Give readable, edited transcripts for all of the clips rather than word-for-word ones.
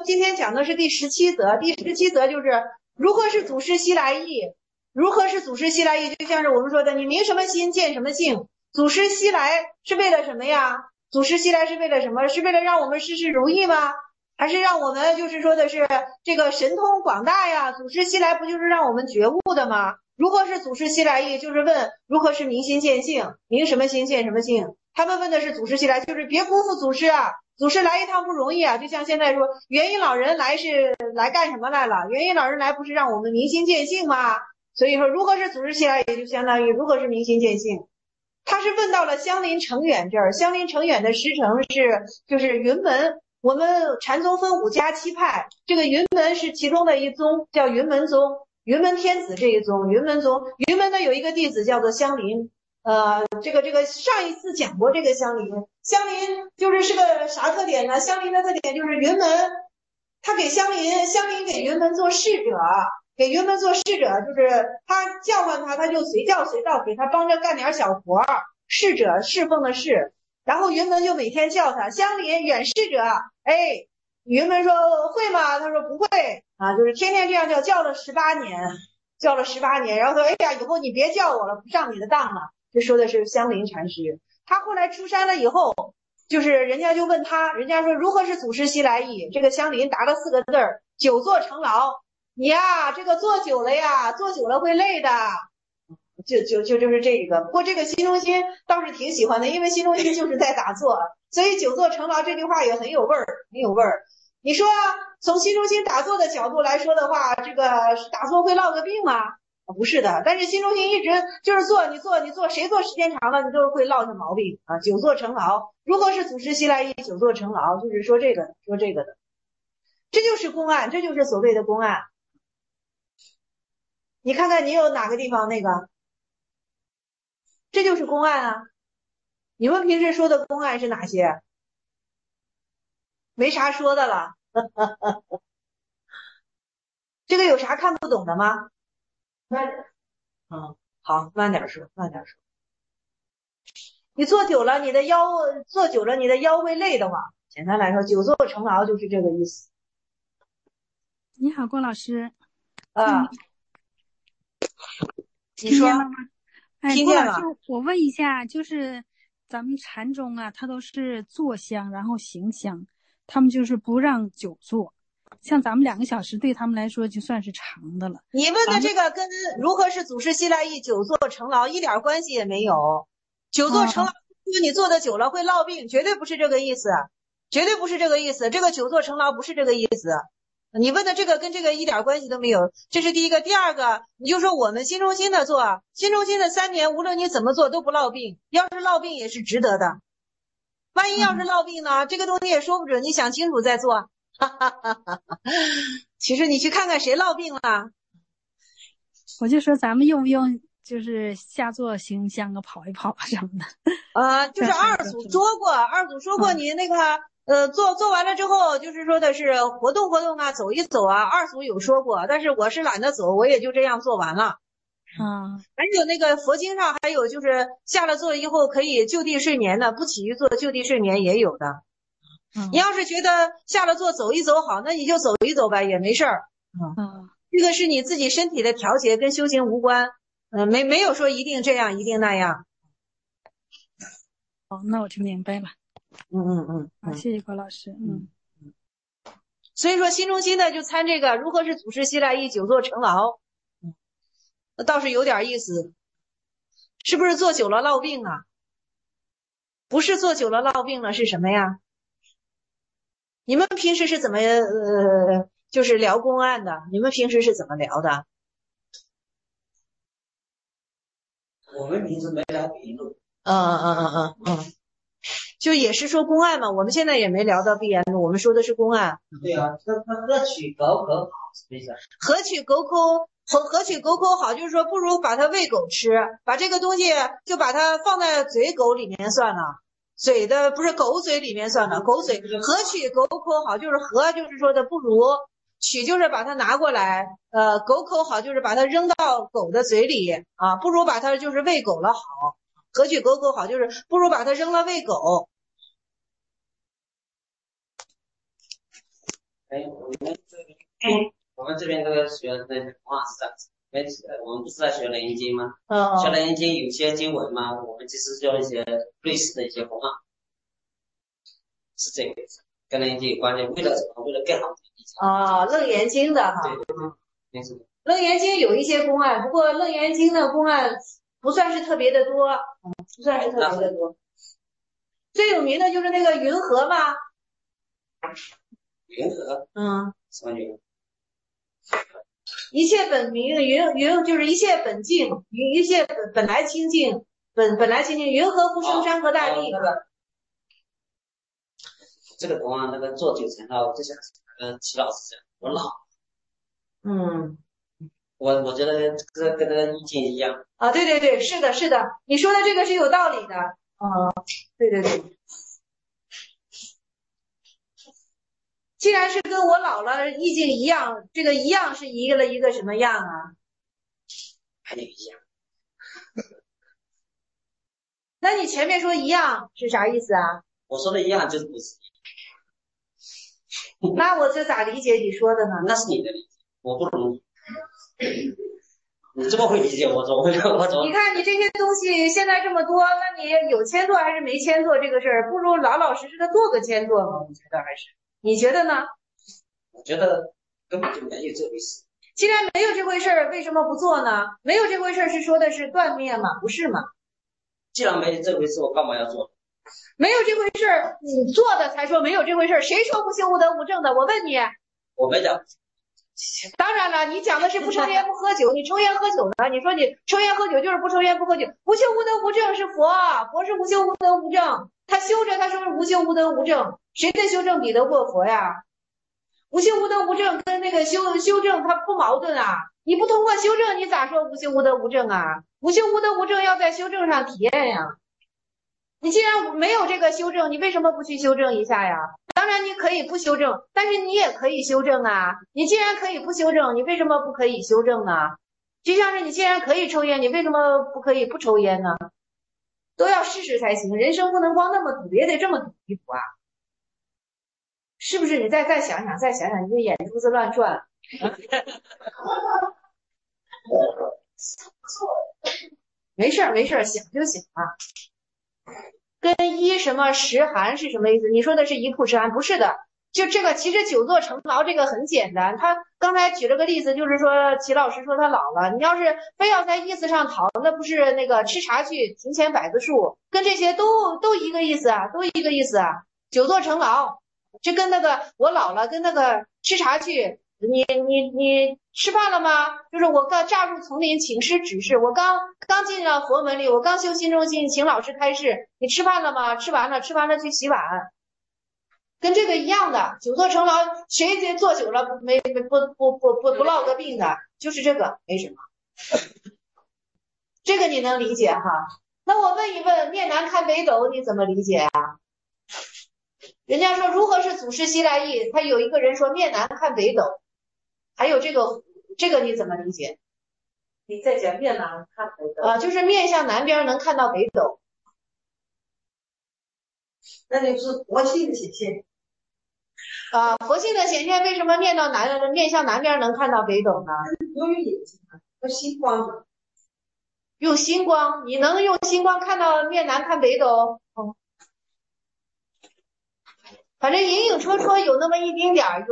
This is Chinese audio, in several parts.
今天讲的是第17则，第17则就是如何是祖师西来意。如何是祖师西来意？就像是我们说的，你明什么心，见什么性。祖师西来是为了什么呀？祖师西来是为了什么？是为了让我们事事如意吗？还是让我们就是说的是这个神通广大呀？祖师西来不就是让我们觉悟的吗？如何是祖师西来意？就是问如何是明心见性，明什么心，见什么性。他们问的是祖师西来，就是别辜负祖师啊！祖师来一趟不容易啊！就像现在说，元音老人来是来干什么来了？元音老人来不是让我们明心见性吗？所以说，如何是祖师西来，也就相当于如何是明心见性。他是问到了相邻成远这儿，相邻成远的师承就是云门。我们禅宗分5家7派，这个云门是其中的一宗，叫云门宗，云门天子这一宗，云门宗。云门呢有一个弟子叫做相邻，这个上一次讲过这个相邻就是个啥特点呢？相邻的特点就是云门，他给相邻给云门做侍者。给云门做侍者，就是他叫唤他，他就随叫随到，给他帮着干点小活。侍者，侍奉的侍。然后云门就每天叫他相邻远侍者。哎，云门说会吗？他说不会啊，就是天天这样叫了18年，叫了18年。然后说哎呀，以后你别叫我了，不上你的当了。这说的是相邻禅师。他后来出山了以后，就是人家就问他，人家说如何是祖师西来意？这个相邻答了4个字儿：久坐成劳。你呀，这个坐久了呀，坐久了会累的，就是这个。不过这个新中心倒是挺喜欢的，因为新中心就是在打坐，所以久坐成劳这句话也很有味儿，很有味儿。你说从新中心打坐的角度来说的话，这个打坐会落个病吗？不是的，但是新中心一直就是坐，你坐，谁坐时间长了，你都是会落下毛病啊。久坐成劳，如何是祖师西来意？久坐成劳，就是说这个的，这就是公案，这就是所谓的公案。你看看你有哪个地方那个，这就是公案啊。你们平时说的公案是哪些？没啥说的了。这个有啥看不懂的吗？好，慢点说。你坐久了你的腰会累的嘛。简单来说，久坐成劳就是这个意思。 你好，郭老师。 你说。 听见了。郭老师，我问一下，就是咱们禅宗啊，它都是坐香，然后行香，他们就是不让久坐。像咱们2个小时对他们来说就算是长的了。 你问的这个跟如何是祖师西来意久坐成劳一点关系也没有。久坐成劳，因为你坐的久了会落病，绝对不是这个意思，绝对不是这个意思。这个久坐成劳不是这个意思。你问的这个跟这个一点关系都没有，这是第一个。第二个，你就说我们新中心的做，新中心的3年，无论你怎么做都不落病，要是落病也是值得的。万一要是落病呢，这个东西也说不准，你想清楚再做。其实你去看看谁落病了。 我就说咱们用不用就是下坐行香啊，跑一跑什么的。 就是二祖说过你那个做完了之后，就是说的是活动啊，走一走啊。二祖有说过，但是我是懒得走，我也就这样做完了。还有那个佛经上还有就是下了座以后可以就地睡眠的，不起于坐就地睡眠也有的。你要是觉得下了座走一走好，那你就走一走吧，也没事儿。这个是你自己身体的调节，跟修行无关。没有说一定这样一定那样。 那我就明白了。好，谢谢郭老师。 所以说新中心呢就参这个如何是祖师西来意久坐成劳。那倒是有点意思。是不是坐久了落病啊？不是坐久了落病了，是什么呀？你们平时是怎么就是聊公案的？你们平时是怎么聊的？ 我们平时没聊笔录。 就也是说公案嘛，我们现在也没聊到闭言录，我们说的是公案。 对啊，他何取狗口好，什么意思？ 何取狗口好，就是说不如把它喂狗吃，把这个东西就把它放在嘴狗里面算了，嘴的不是狗嘴里面算了，狗嘴。何取狗口好，就是何就是说的不如，取就是把它拿过来，狗口好就是把它扔到狗的嘴里啊，不如把它就是喂狗了好。何取狗口好，就是不如把它扔了喂狗。 我们这边这个学的公案是这样子，我们不是在学《楞严经》吗？学《楞严经》有些经文嘛，我们其实用一些类似的一些公案，是这个跟《楞严经》有关系。为了什么？为了更好的理解。 楞严经的哈。 对，没错。 楞严经有一些公案，不过楞严经的公案不算是特别的多，不算是特别的多。最有名的就是那个云何嘛。 云何？什么云？ 一切本明，云就是一切本净，一切本来清净，本来清净，云何不生山河大地？ 这个公案那个做9层的，就像齐老师讲，我老。我觉得这个跟那个意境一样啊，对对对，是的，是的，你说的这个是有道理的。对对对。既然是跟我老了意境一样，这个一样是一个什么样啊？ 还有一样。 那你前面说一样是啥意思啊？ 我说的一样就是不是。 那我这咋理解你说的呢？ 那是你的理解，我不容易。你这么会理解我怎么？ 你看你这些东西现在这么多，那你有签做还是没签做这个事儿，不如老老实实的做个签做嘛？我觉得还是，你觉得呢？ 我觉得根本就没有这回事。 既然没有这回事儿，为什么不做呢？没有这回事儿是说的是断灭吗？不是吗？ 既然没有这回事，我干嘛要做？ 没有这回事儿，你做的才说没有这回事儿。谁说不修无德无正的？我问你。 我没讲。 当然了，你讲的是不抽烟不喝酒，你抽烟喝酒呢？你说你抽烟喝酒就是不抽烟不喝酒，无修无德无正是佛，佛是无修无德无正，他修着他说是无修无德无正，谁的修正比得过佛呀？无修无德无正跟那个修正它不矛盾啊，你不通过修正你咋说无修无德无正啊？无修无德无正要在修正上体验呀。你既然没有这个修正，你为什么不去修正一下呀？当然你可以不修正，但是你也可以修正啊。你既然可以不修正，你为什么不可以修正呢？就像是你既然可以抽烟，你为什么不可以不抽烟呢？都要试试才行，人生不能光那么赌，也得这么赌一赌啊。是不是？你再想想，你这眼珠子乱转。没事儿，想就行啊。跟一什么十寒是什么意思？你说的是一曝十寒，不是的。就这个，其实久坐成劳这个很简单。他刚才举了个例子，就是说齐老师说他老了，你要是非要在意思上讨，那不是那个吃茶去庭前百子树，跟这些都一个意思啊，都一个意思啊。久坐成劳，这跟那个我老了，跟那个吃茶去。你吃饭了吗？就是我刚乍入丛林，请师指示。我刚进了佛门里，我刚修心中心，请老师开示。你吃饭了吗？吃完了去洗碗，跟这个一样的。久坐成劳，谁坐久了不落个病的，就是这个，没什么。这个你能理解哈？那我问一问，面南看北斗，你怎么理解啊？人家说如何是祖师西来意，他有一个人说面南看北斗。还有这个你怎么理解？ 你再讲面南看北斗就是面向南边能看到北斗。 那就是佛性的显现。 佛性的显现为什么面向南边能看到北斗呢？ 用眼睛啊，用星光的。 用星光，你能用星光看到面南看北斗？反正隐隐绰绰有那么一丁点儿。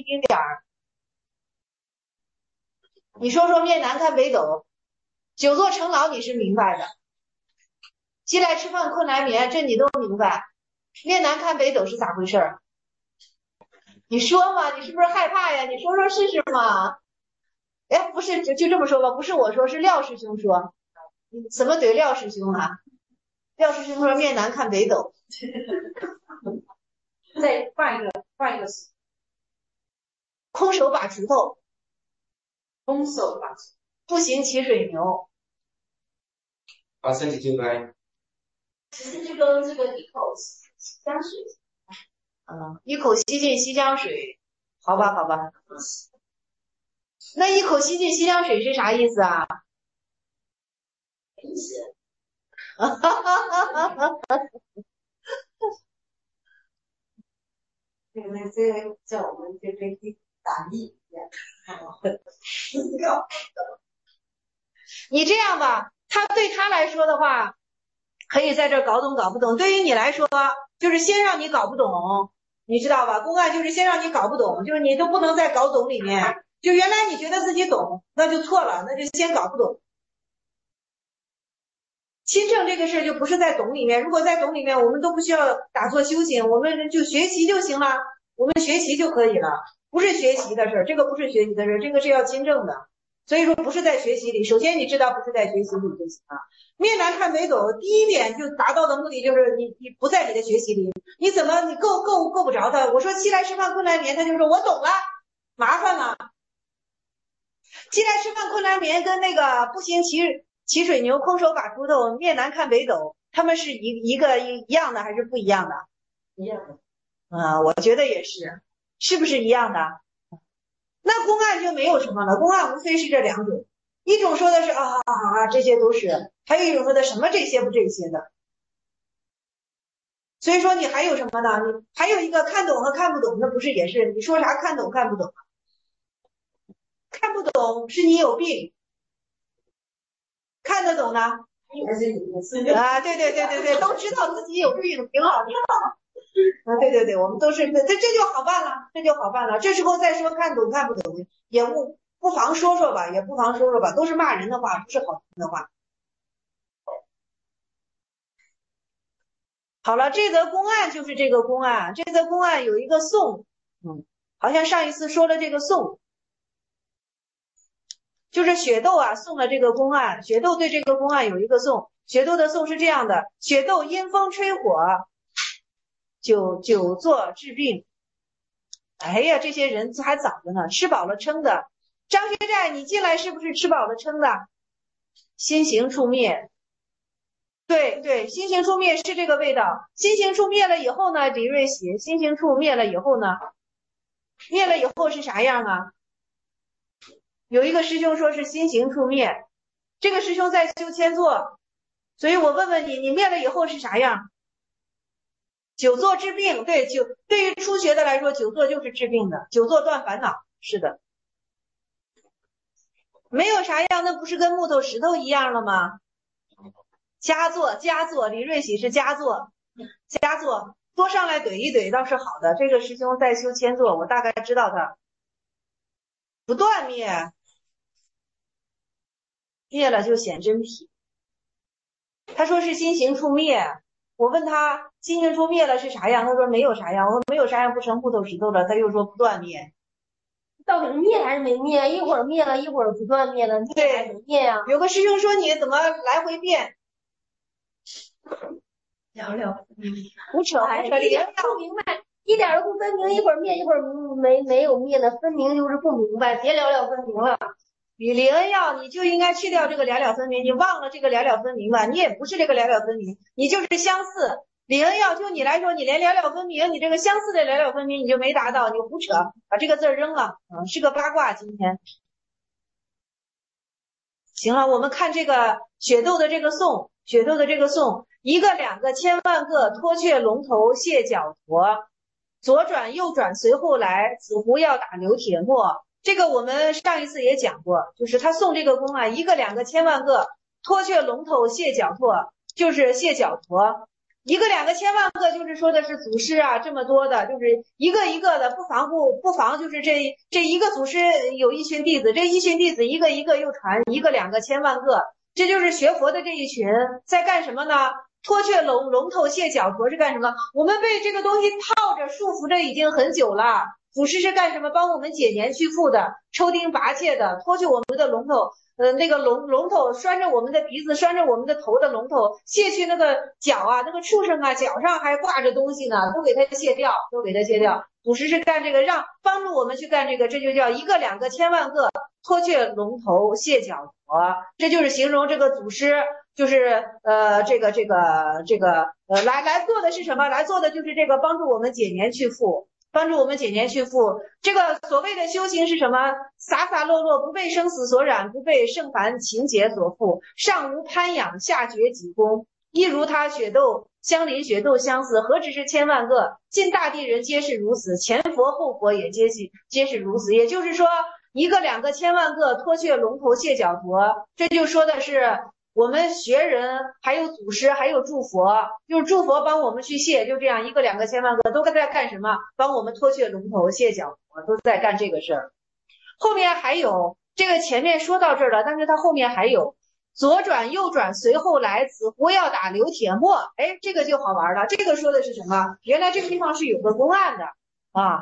你说说面南看北斗，久坐成劳你是明白的，饥来吃饭困来眠，这你都明白。面南看北斗是咋回事儿？你说嘛，你是不是害怕呀？你说说试试嘛。哎，不是，就这么说吧，不是我说，是廖师兄说。怎么怼廖师兄啊？廖师兄说面南看北斗。 再换一个词， 空手把锄头。 空手把锄， 步行骑水牛。 把身体揪开。 其实就跟这个一口西江水。一口吸进西江水。好吧。那一口吸进西江水是啥意思啊？意思。 这个叫我们这打力你这样吧，他对他来说的话，可以在这搞懂搞不懂。对于你来说，就是先让你搞不懂，你知道吧？公案就是先让你搞不懂，就是你都不能在搞懂里面。就原来你觉得自己懂，那就错了，那就先搞不懂。亲证这个事就不是在懂里面，如果在懂里面，我们都不需要打坐修行，我们就学习就行了，我们学习就可以了，不是学习的事，这个不是学习的事，这个是要亲证的。所以说不是在学习里，首先你知道不是在学习里就行了。面南看北斗，第一点就达到的目的就是你不在你的学习里，你怎么你够不着他？我说西来吃饭困难眠，他就说我懂了，麻烦了。西来吃饭困难眠跟那个不行骑水牛空手把锄头面南看北斗，他们是一样的还是不一样的？ 一样的。 我觉得也是，是不是一样的？那公案就没有什么了，公案无非是这两种，一种说的是这些都是，还有一种说的什么这些不这些的。所以说你还有什么呢？你还有一个看懂和看不懂，那不是也是你说啥看懂看不懂？看不懂是你有病，看得懂呢？对，都知道自己有病，挺好挺好。对，我们都是这就好办了，这就好办了。这时候再说看懂看不懂，也不妨说说吧，都是骂人的话，不是好听的话。好了，这则公案就是这个公案，这则公案有一个颂，好像上一次说了这个颂，就是雪窦送了这个公案，雪窦对这个公案有一个颂，雪窦的颂是这样的：雪窦因风吹火，久坐治病。哎呀，这些人还早着呢，吃饱了撑的。张学寨，你进来是不是吃饱了撑的？心行处灭。对，心行处灭是这个味道。心行处灭了以后呢，李瑞喜，心行处灭了以后呢，灭了以后是啥样啊？有一个师兄说是心行处灭，这个师兄在修千座，所以我问问你，你灭了以后是啥样？久坐治病，对于初学的来说，久坐就是治病的，久坐断烦恼，是的。没有啥样，那不是跟木头石头一样了吗？佳作，李瑞喜是佳作，多上来怼一怼倒是好的。这个师兄在修千座，我大概知道他不断灭，灭了就显真体。他说是心行处灭，我问他心行处灭了是啥样，他说没有啥样。我说没有啥样不成木头石头了，他又说不断灭。 到底是灭还是没灭？一会儿灭了，一会儿不断灭了，灭还是没灭呀？ 有个师兄说你怎么来回变？ 聊聊， 胡扯， 一点不明白，一点都不分明，一会儿灭一会儿没有灭呢，分明就是不明白，别了分明了。 李恩耀，你就应该去掉这个了分明，你忘了这个了分明吧？你也不是这个了分明，你就是相似。李恩耀，就你来说，你连了分明，你这个相似的了分明你就没达到，你胡扯，把这个字扔了，是个八卦。今天行了，我们看这个雪窦的这个颂，一个两个千万个脱却龙头卸脚驮，左转右转随后来，此壶要打流铁沫。这个我们上一次也讲过，就是他送这个公案，一个两个千万个脱却龙头卸脚驮，就是卸脚驮。一个两个千万个就是说的是祖师啊，这么多的，就是一个一个的，不妨就是这一个祖师有一群弟子，这一群弟子一个一个又传，一个两个千万个，这就是学佛的这一群在干什么呢？脱却龙头卸脚驮是干什么？我们被这个东西套着束缚着已经很久了。祖师是干什么？帮我们解年去复的，抽钉拔戒的，脱去我们的龙头，那个龙头拴着我们的鼻子，拴着我们的头的龙头，卸去那个脚啊，那个畜生啊，脚上还挂着东西呢，都给它卸掉。祖师是干这个，帮助我们去干这个，这就叫一个两个千万个脱却龙头卸脚驮，这就是形容这个祖师。就是来做的是什么？来做的就是这个帮助我们解年去复，这个所谓的修行是什么？洒洒落落，不被生死所染，不被圣凡情劫所缚，上无攀仰，下绝己功， 亦如他血斗相邻，血斗相似，何止是千万个？尽大地人皆是如此，前佛后佛也皆是如此。也就是说，一个两个千万个脱却龙头卸脚佛，这就说的是我们学人还有祖师还有诸佛，就是诸佛帮我们去卸，就这样一个两个千万个都在干什么？帮我们脱却龙头卸脚佛，都在干这个事儿。后面还有这个前面说到这儿了，但是它后面还有左转右转随后来，此狐要打刘铁墨。哎，这个就好玩了。这个说的是什么？原来这个地方是有个公案的啊。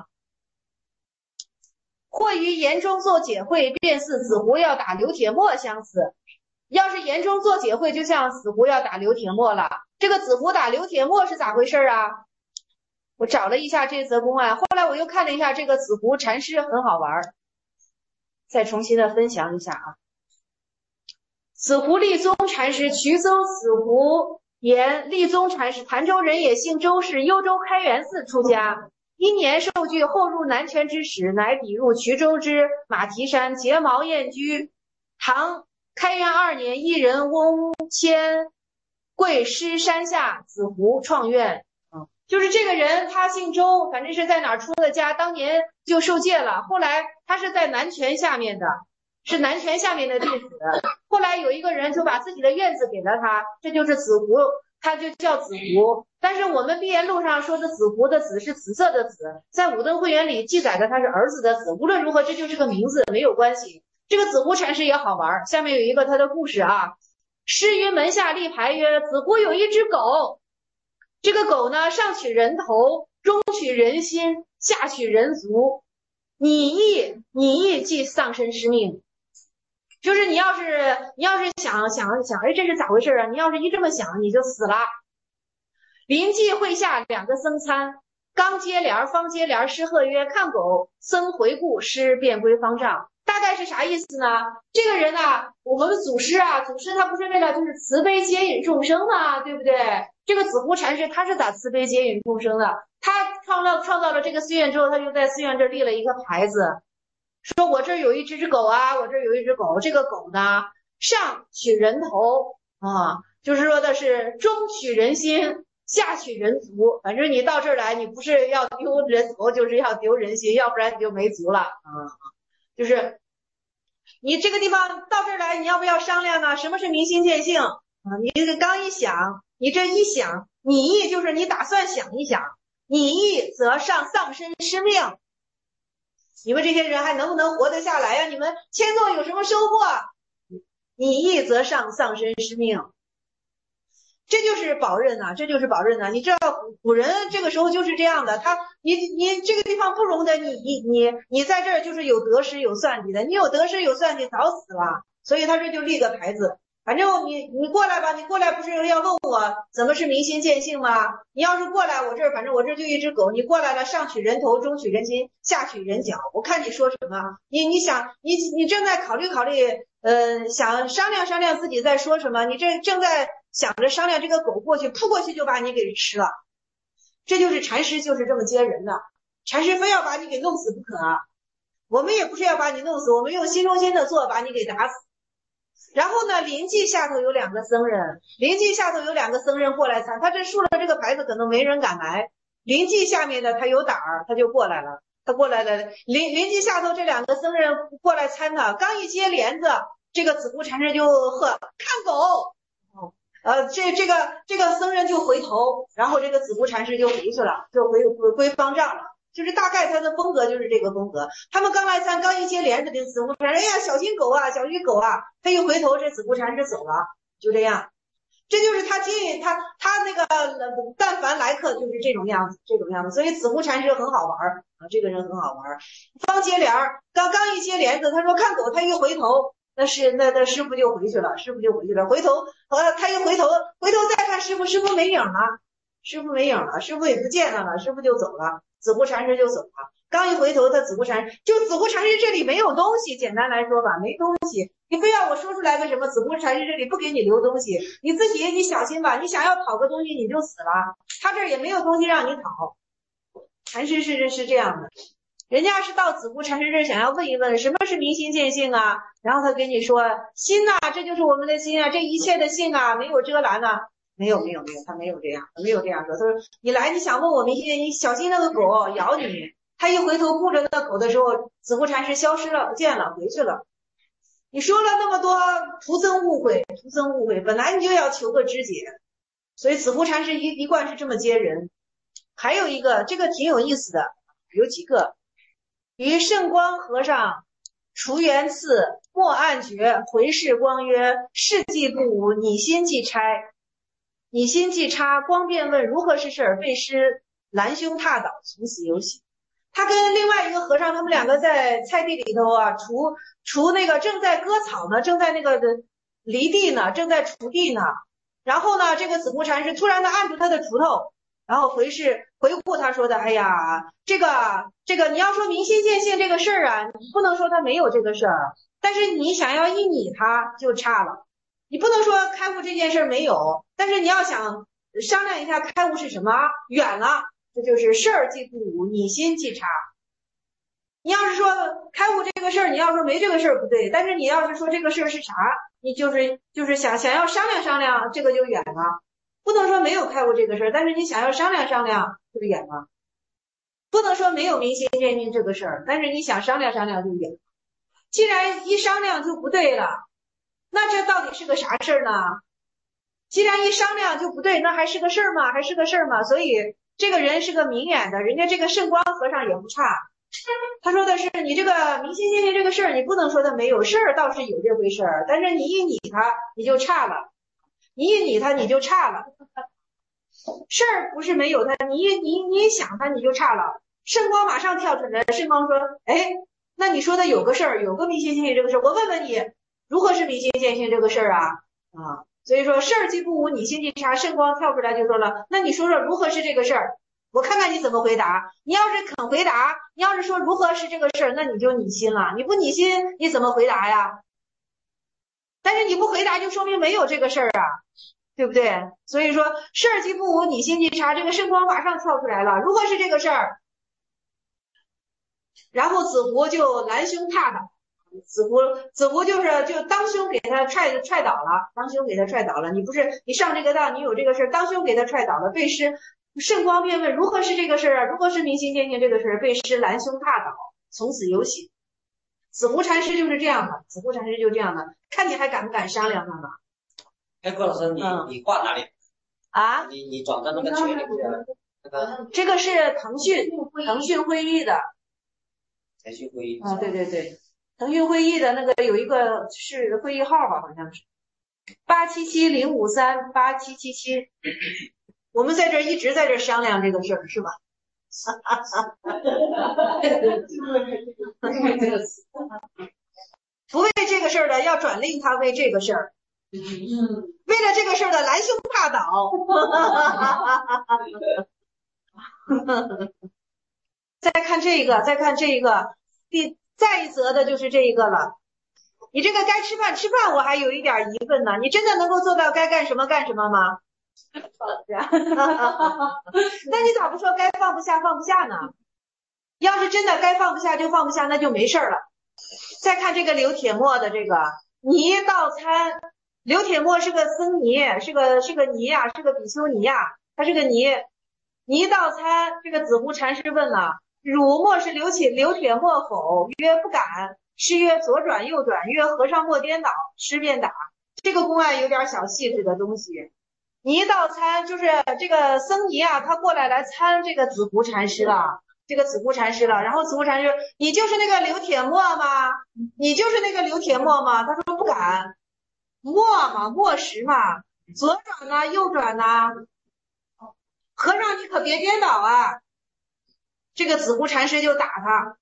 或于言中做解会，便似子狐要打刘铁墨相似。要是言中做解会，就像子狐要打刘铁墨了。这个子狐打刘铁墨是咋回事啊？我找了一下这则公案，后来我又看了一下这个子狐禅师，很好玩，再重新的分享一下啊。子狐立宗禅师，衢州子狐言，立宗禅师，潭州人也，姓周，是幽州开元寺出家。1年受具，后入南泉之始，乃抵入衢州之马蹄山，结毛燕居。唐开元2年，一人翁谦贵师山下，子狐创院。就是这个人他姓周，反正是在哪儿出的家，当年就受戒了，后来他是在南泉下面的，是南泉下面的弟子。后来有一个人就把自己的院子给了他，这就是子狐，他就叫子狐。但是我们毕业录上说的子狐的子是紫色的紫，在武登会元里记载的他是儿子的子。无论如何，这就是个名字，没有关系。这个子狐禅师也好玩，下面有一个他的故事啊。师于门下立牌曰：子狐有一只狗，这个狗呢，上取人头，中取人心，下取人足，拟意即丧身失命。就是你要是想，哎，这是咋回事啊？你要是一这么想，你就死了。临济会下2个僧参，刚接帘方接帘，师喝曰：看狗。僧回顾，师便归方丈。大概是啥意思呢？这个人啊，我们祖师他不是为了就是慈悲接引众生嘛，对不对？这个子狐禅师他是咋慈悲接引众生的？他创造了这个寺院之后，他就在寺院这立了一个牌子，说我这儿有一只狗啊，我这儿有一只狗，这个狗呢，上取人头啊，就是说的是中取人心，下取人足。反正你到这儿来，你不是要丢人头，就是要丢人心，要不然你就没足了啊。就是你这个地方到这儿来，你要不要商量呢？什么是明心见性啊？你刚一想，你这一想，拟意就是你打算想一想，拟意则丧身失命。你们这些人还能不能活得下来呀？你们签奏有什么收获？拟意则丧身失命。这就是保任呐，这就是保任呐。你知道古人这个时候就是这样的，你这个地方不容得你在这儿就是有得失有算计的，你有得失有算计早死了。所以他这就立个牌子，反正你过来吧，你过来不是要问我怎么是明心见性吗？你要是过来，我这儿反正我这就一只狗，你过来了，上取人头，中取人心，下取人脚，我看你说什么。你想你正在考虑想商量自己在说什么，你这正在想着商量，这个狗过去扑过去就把你给吃了。这就是禅师就是这么接人的，禅师非要把你给弄死不可啊。我们也不是要把你弄死，我们用心中心的做把你给打死。然后呢，临济下头有2个僧人过来参，他这竖了这个牌子可能没人敢来，临济下面的他有胆儿，他就过来了。临济下头这2个僧人过来参他，刚一接帘子，这个子狐禅师就喝看狗。这个僧人就回头，然后这个子狐禅师就回去了，就归方丈了。就是大概他的风格就是这个风格。他们刚来参，刚一接帘子，这子狐禅师，哎呀，小心狗啊，小心狗啊！他一回头，这子狐禅师走了，就这样。这就是他接引他那个，但凡来客就是这种样子。所以子狐禅师很好玩啊，这个人很好玩。方接帘，刚一接帘子，他说看狗，他一回头。那师傅就回去了，回头他一回头再看师傅没影了，师傅也不见了，师傅就走了，子狐禅师就走了。刚一回头，子狐禅师这里没有东西，简单来说吧，没东西。你非要我说出来为什么子狐禅师这里不给你留东西，你自己你小心吧，你想要讨个东西你就死了，他这儿也没有东西让你讨。禅师是这样的。人家是到子狐禅师这想要问一问什么是明心见性啊，然后他跟你说心呐，这就是我们的心啊，这一切的性啊，没有遮拦啊。 没有，他没有这样说。他说你来，你想问我明心，你小心那个狗咬你。他一回头顾着那狗的时候，子湖禅师消失了，不见了，回去了。你说了那么多，徒增误会，本来你就要求个知解，所以子湖禅师一贯是这么接人。还有一个，这个挺有意思的，有几个。于圣光和尚除缘次，莫暗觉，回视光曰：事既不无，你心既差，光便问如何是事儿，被师拦胸踏倒，从此有喜。他跟另外一个和尚，他们两个在菜地里头啊，除那个正在割草呢，正在那个犁地呢，正在锄地呢。然后呢，这个子湖禅师突然的按住他的锄头，然后回顾他说的，哎呀，这个你要说明心见性这个事儿啊，你不能说他没有这个事儿，但是你想要一拟他就差了。你不能说开悟这件事没有，但是你要想商量一下开悟是什么，远了。这就是事儿既不无，你心既差。你要是说开悟这个事儿，你要说没这个事儿不对，但是你要是说这个事儿是啥，你就是想要商量，这个就远了。不能说没有开悟这个事儿，但是你想要商量，就远了。不能说没有明心见性这个事儿，但是你想商量就远了。既然一商量就不对了，那这到底是个啥事儿呢？既然一商量就不对，那还是个事儿吗？所以这个人是个明眼的，人家这个圣光和尚也不差。他说的是你这个明心见性这个事儿，你不能说他没有，事儿倒是有这回事儿，但是你一拟他你就差了，事儿不是没有他，你一想他你就差了。圣光马上跳出来，圣光说，哎，那你说的有个事儿，有个明心见性这个事儿，我问问你，如何是明心见性这个事儿啊？所以说事儿既不无，你心既差。圣光跳出来就说了，那你说说如何是这个事儿，我看看你怎么回答。你要是肯回答，你要是说如何是这个事儿，那你就拟心了，你不拟心你怎么回答呀？但是你不回答就说明没有这个事儿啊，对不对？所以说事儿既不无，你心既差，这个圣光马上跳出来了，如何是这个事儿。然后子湖就拦胸踏倒，子湖就当胸给他踹倒了，你上这个当，你有这个事儿，当胸给他踹倒了，被师圣光便问如何是这个事儿啊？如何是明心见性这个事儿？被师拦胸踏倒，从此有喜。子湖禅师就是这样的，看你还敢不敢商量他呢？ 哎，郭老师，你挂哪里啊？ 你转到那个群里面那个？ 这个是腾讯会议的。 腾讯会议啊，对，腾讯会议的那个有一个是会议号吧，好像是87705387777。我们在这一直在这商量这个事儿，是吧？不为这个事儿的要转令他为这个事儿，为了这个事儿的拦胸踏倒。再看这个，再一则的就是这一个了。你这个该吃饭，我还有一点疑问呢。你真的能够做到该干什么吗？那你咋不说该放不下呢？要是真的该放不下就放不下，那就没事了。再看这个刘铁墨的这个泥道参，刘铁墨是个僧尼，是个尼呀，是个比丘尼呀，他是个尼道参。这个子湖禅师问了，汝莫是刘铁墨否？曰不敢。师曰左转右转，曰和尚莫颠倒。师便打。这个公案有点小细致的东西。尼道参就是这个僧尼啊，他过来参这个子湖禅师了，然后子湖禅师，你就是那个刘铁墨吗？他说不敢。墨识嘛，左转啊右转啊，和尚你可别颠倒啊。这个子湖禅师就打他。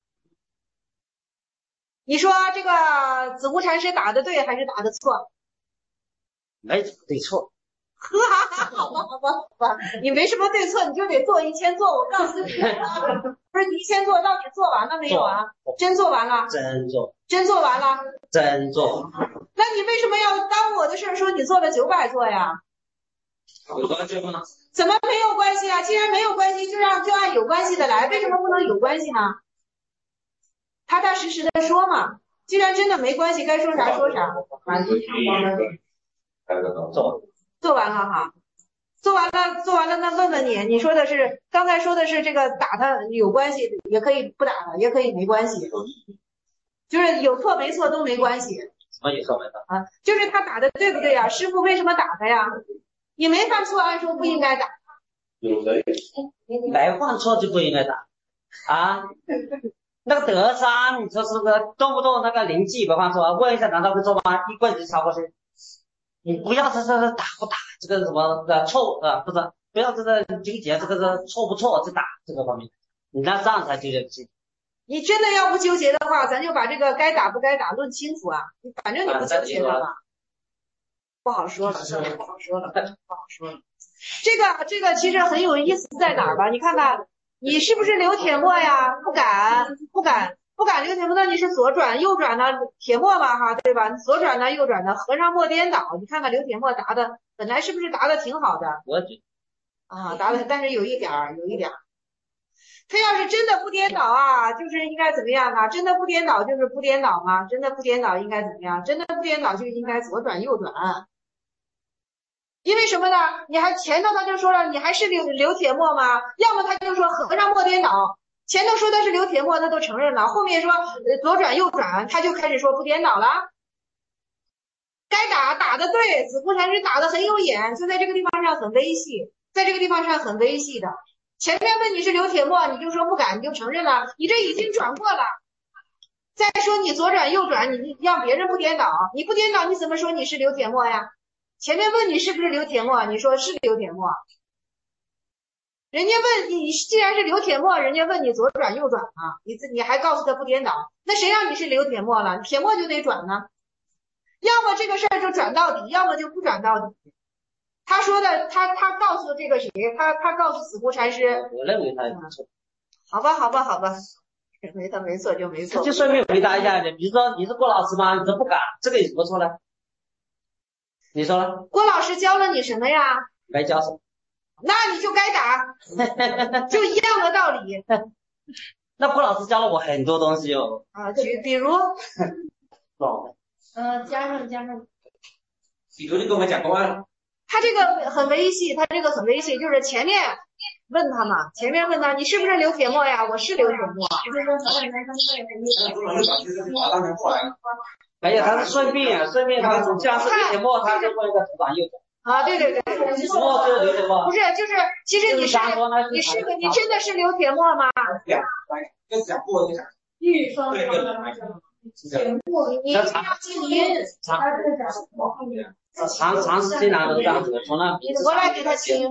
你说这个子湖禅师打的对还是打的错？ 没对错。 好吧，你没什么对错，你就得做1000做。我告诉你，不是你1000做到底做完了没有啊？真做完了？真做完了？ 真做。 那你为什么要当我的事说你做了900做呀？ 有关系吗？ 怎么没有关系啊？既然没有关系，就按有关系的来，为什么不能有关系呢？踏踏实实的说嘛。既然真的没关系，该说啥说啥。做完了哈。 做完了，那问问你，你说的是刚才说的是这个打他有关系，也可以不打他，也可以没关系，就是有错没错都没关系。 什么有错没错啊？就是他打的对不对呀？师傅为什么打他呀？你没犯错，按说不应该打。 有谁？没犯错就不应该打啊？那个德山，你说是不是动不动那个灵记不犯错？问一下难道会错吗？一棍子就超过去。你不要是打不打这个什么的错啊，不是不要这个纠结这个是错不错这打这个方面，你那这样才纠结不清。 你真的要不纠结的话，咱就把这个该打不该打论清楚啊。反正你不纠结的嘛，不好说了，不好说了。这个其实很有意思在哪儿吧？你看看，你是不是刘铁墨呀？不敢刘铁墨，那你是左转右转呢？铁墨嘛哈，对吧？左转呢右转呢，和尚莫颠倒。你看看刘铁墨答的，本来是不是答的挺好的？答的，但是有一点，他要是真的不颠倒啊，就是应该怎么样啊？真的不颠倒就是不颠倒吗？真的不颠倒应该怎么样？真的不颠倒就应该左转右转。因为什么呢？你还前头他就说了，你还是刘铁墨吗？要么他就说和尚莫颠倒。前头说的是刘铁墨，那都承认了。后面说左转右转，他就开始说不颠倒了。该打的对，子不禅师打的很有眼，就在这个地方上很微细，的。前面问你是刘铁墨，你就说不敢，你就承认了，你这已经转过了。再说你左转右转，你让别人不颠倒，你不颠倒，你怎么说你是刘铁墨呀？前面问你是不是刘铁墨，你说是刘铁墨。人家问你，既然是刘铁墨，人家问你左转右转啊，你还告诉他不颠倒，那谁让你是刘铁墨了？铁墨就得转呢，要么这个事儿就转到底，要么就不转到底。他说的，他告诉这个谁？他告诉死胡禅师。 我认为他没错。 好吧，认为他没错就没错。 就顺便回答一下，比如说你是郭老师吗？你说不敢，这个有什么错呢？你说呢？ 郭老师教了你什么呀？ 没教什么。 那你就该打，就一样的道理。 那郭老师教了我很多东西哦。 啊，比如。 加上。 比如你跟我们讲过了。 他这个很微细，就是前面问他嘛，你是不是刘铁墨呀？我是刘铁墨。 哎呀，他是顺便他这样是刘铁墨，他就问一个左转右转。 啊，对， 不是刘铁墨。 不是，就是其实你真的是刘铁墨吗？ 玉双方。 你要静音。 长时间拿都这样子，从那。 我来给他清。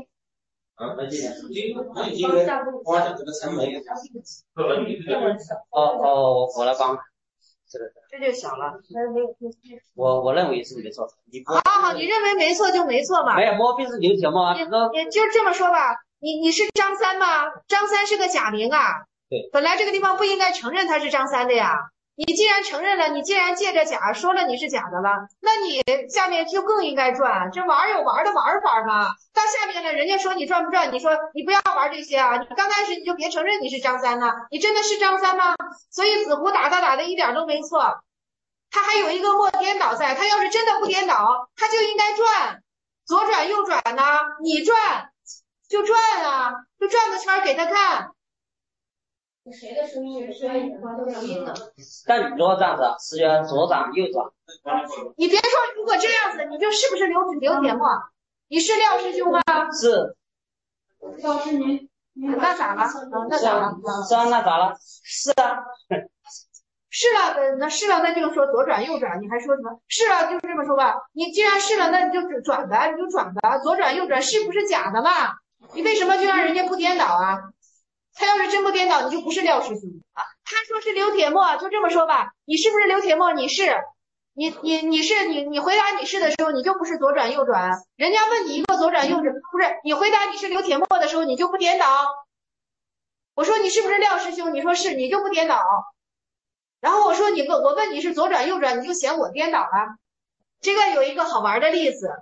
我来帮。 这就小了。 我认为是没错。 好，你认为没错就没错嘛。 没有摸病是刘铁墨啊。 你就这么说吧，你是张三吗？张三是个假名啊。 对。 本来这个地方不应该承认他是张三的呀。你既然承认了，你既然借着假说了你是假的了，那你下面就更应该转。这玩有玩的玩法嘛。到下面了，人家说你转不转？你说你不要玩这些啊！你刚开始你就别承认你是张三了。你真的是张三吗？所以子胡打他打的一点都没错。他还有一个莫颠倒在，他要是真的不颠倒，他就应该转，左转右转呢，你转就转啊，就转个圈给他看。 谁的声音？谁都有音的。 但你如果这样子，是要左转右转。 你别说，如果这样子，你就是不是刘铁墨？你是廖师兄吗？ 是。 老师您那咋了？那咋了？ 是啊，那咋了？是啊。 是了，那就说左转右转，你还说什么？是了，就这么说吧。你既然是了，那你就转呗，左转右转，是不是假的嘛？你为什么就让人家不颠倒啊？他要是真不颠倒，你就不是廖师兄啊。他说是刘铁墨，就这么说吧。你是不是刘铁墨？你是，你回答你是的时候，你就不是左转右转。人家问你一个左转右转，不是你回答你是刘铁墨的时候，你就不颠倒。我说你是不是廖师兄？你说是，你就不颠倒。然后我说我问你是左转右转，你就嫌我颠倒了。这个有一个好玩的例子，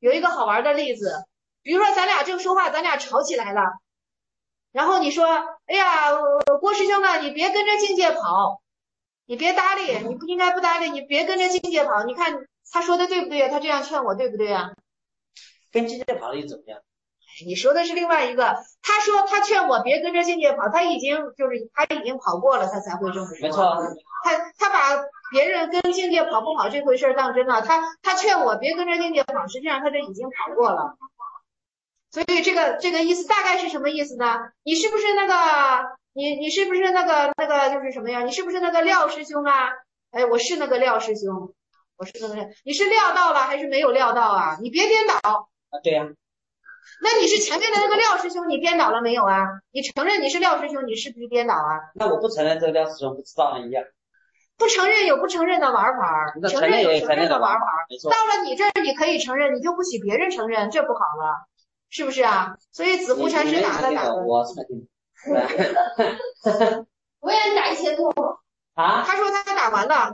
比如说咱俩正说话，咱俩吵起来了，然后你说，哎呀，郭师兄啊，你别跟着境界跑，你别搭理，你不应该不搭理，你别跟着境界跑。你看他说的对不对？他这样劝我对不对啊？ 跟境界跑了又怎么样？ 你说的是另外一个。他说他劝我别跟着境界跑，他已经跑过了，他才会这么说。 没错。 他把别人跟境界跑不跑这回事当真了。他劝我别跟着境界跑，实际上他这已经跑过了。所以这个意思大概是什么意思呢？你是不是那个你是不是那个就是什么呀？你是不是那个廖师兄啊？哎，我是那个廖师兄，我是那个。你是料到了还是没有料到啊？你别颠倒。 啊，对呀。 那你是前面的那个廖师兄，你颠倒了没有啊？你承认你是廖师兄，你是不是颠倒啊？ 那我不承认这个廖师兄不知道一样。 不承认有不承认的玩法，承认有承认的玩法。到了你这儿你可以承认，你就不许别人承认，这不好了，是不是啊？所以子服禅师打的。 我是没听。 我也打1000多。 啊？ 他说他打完了，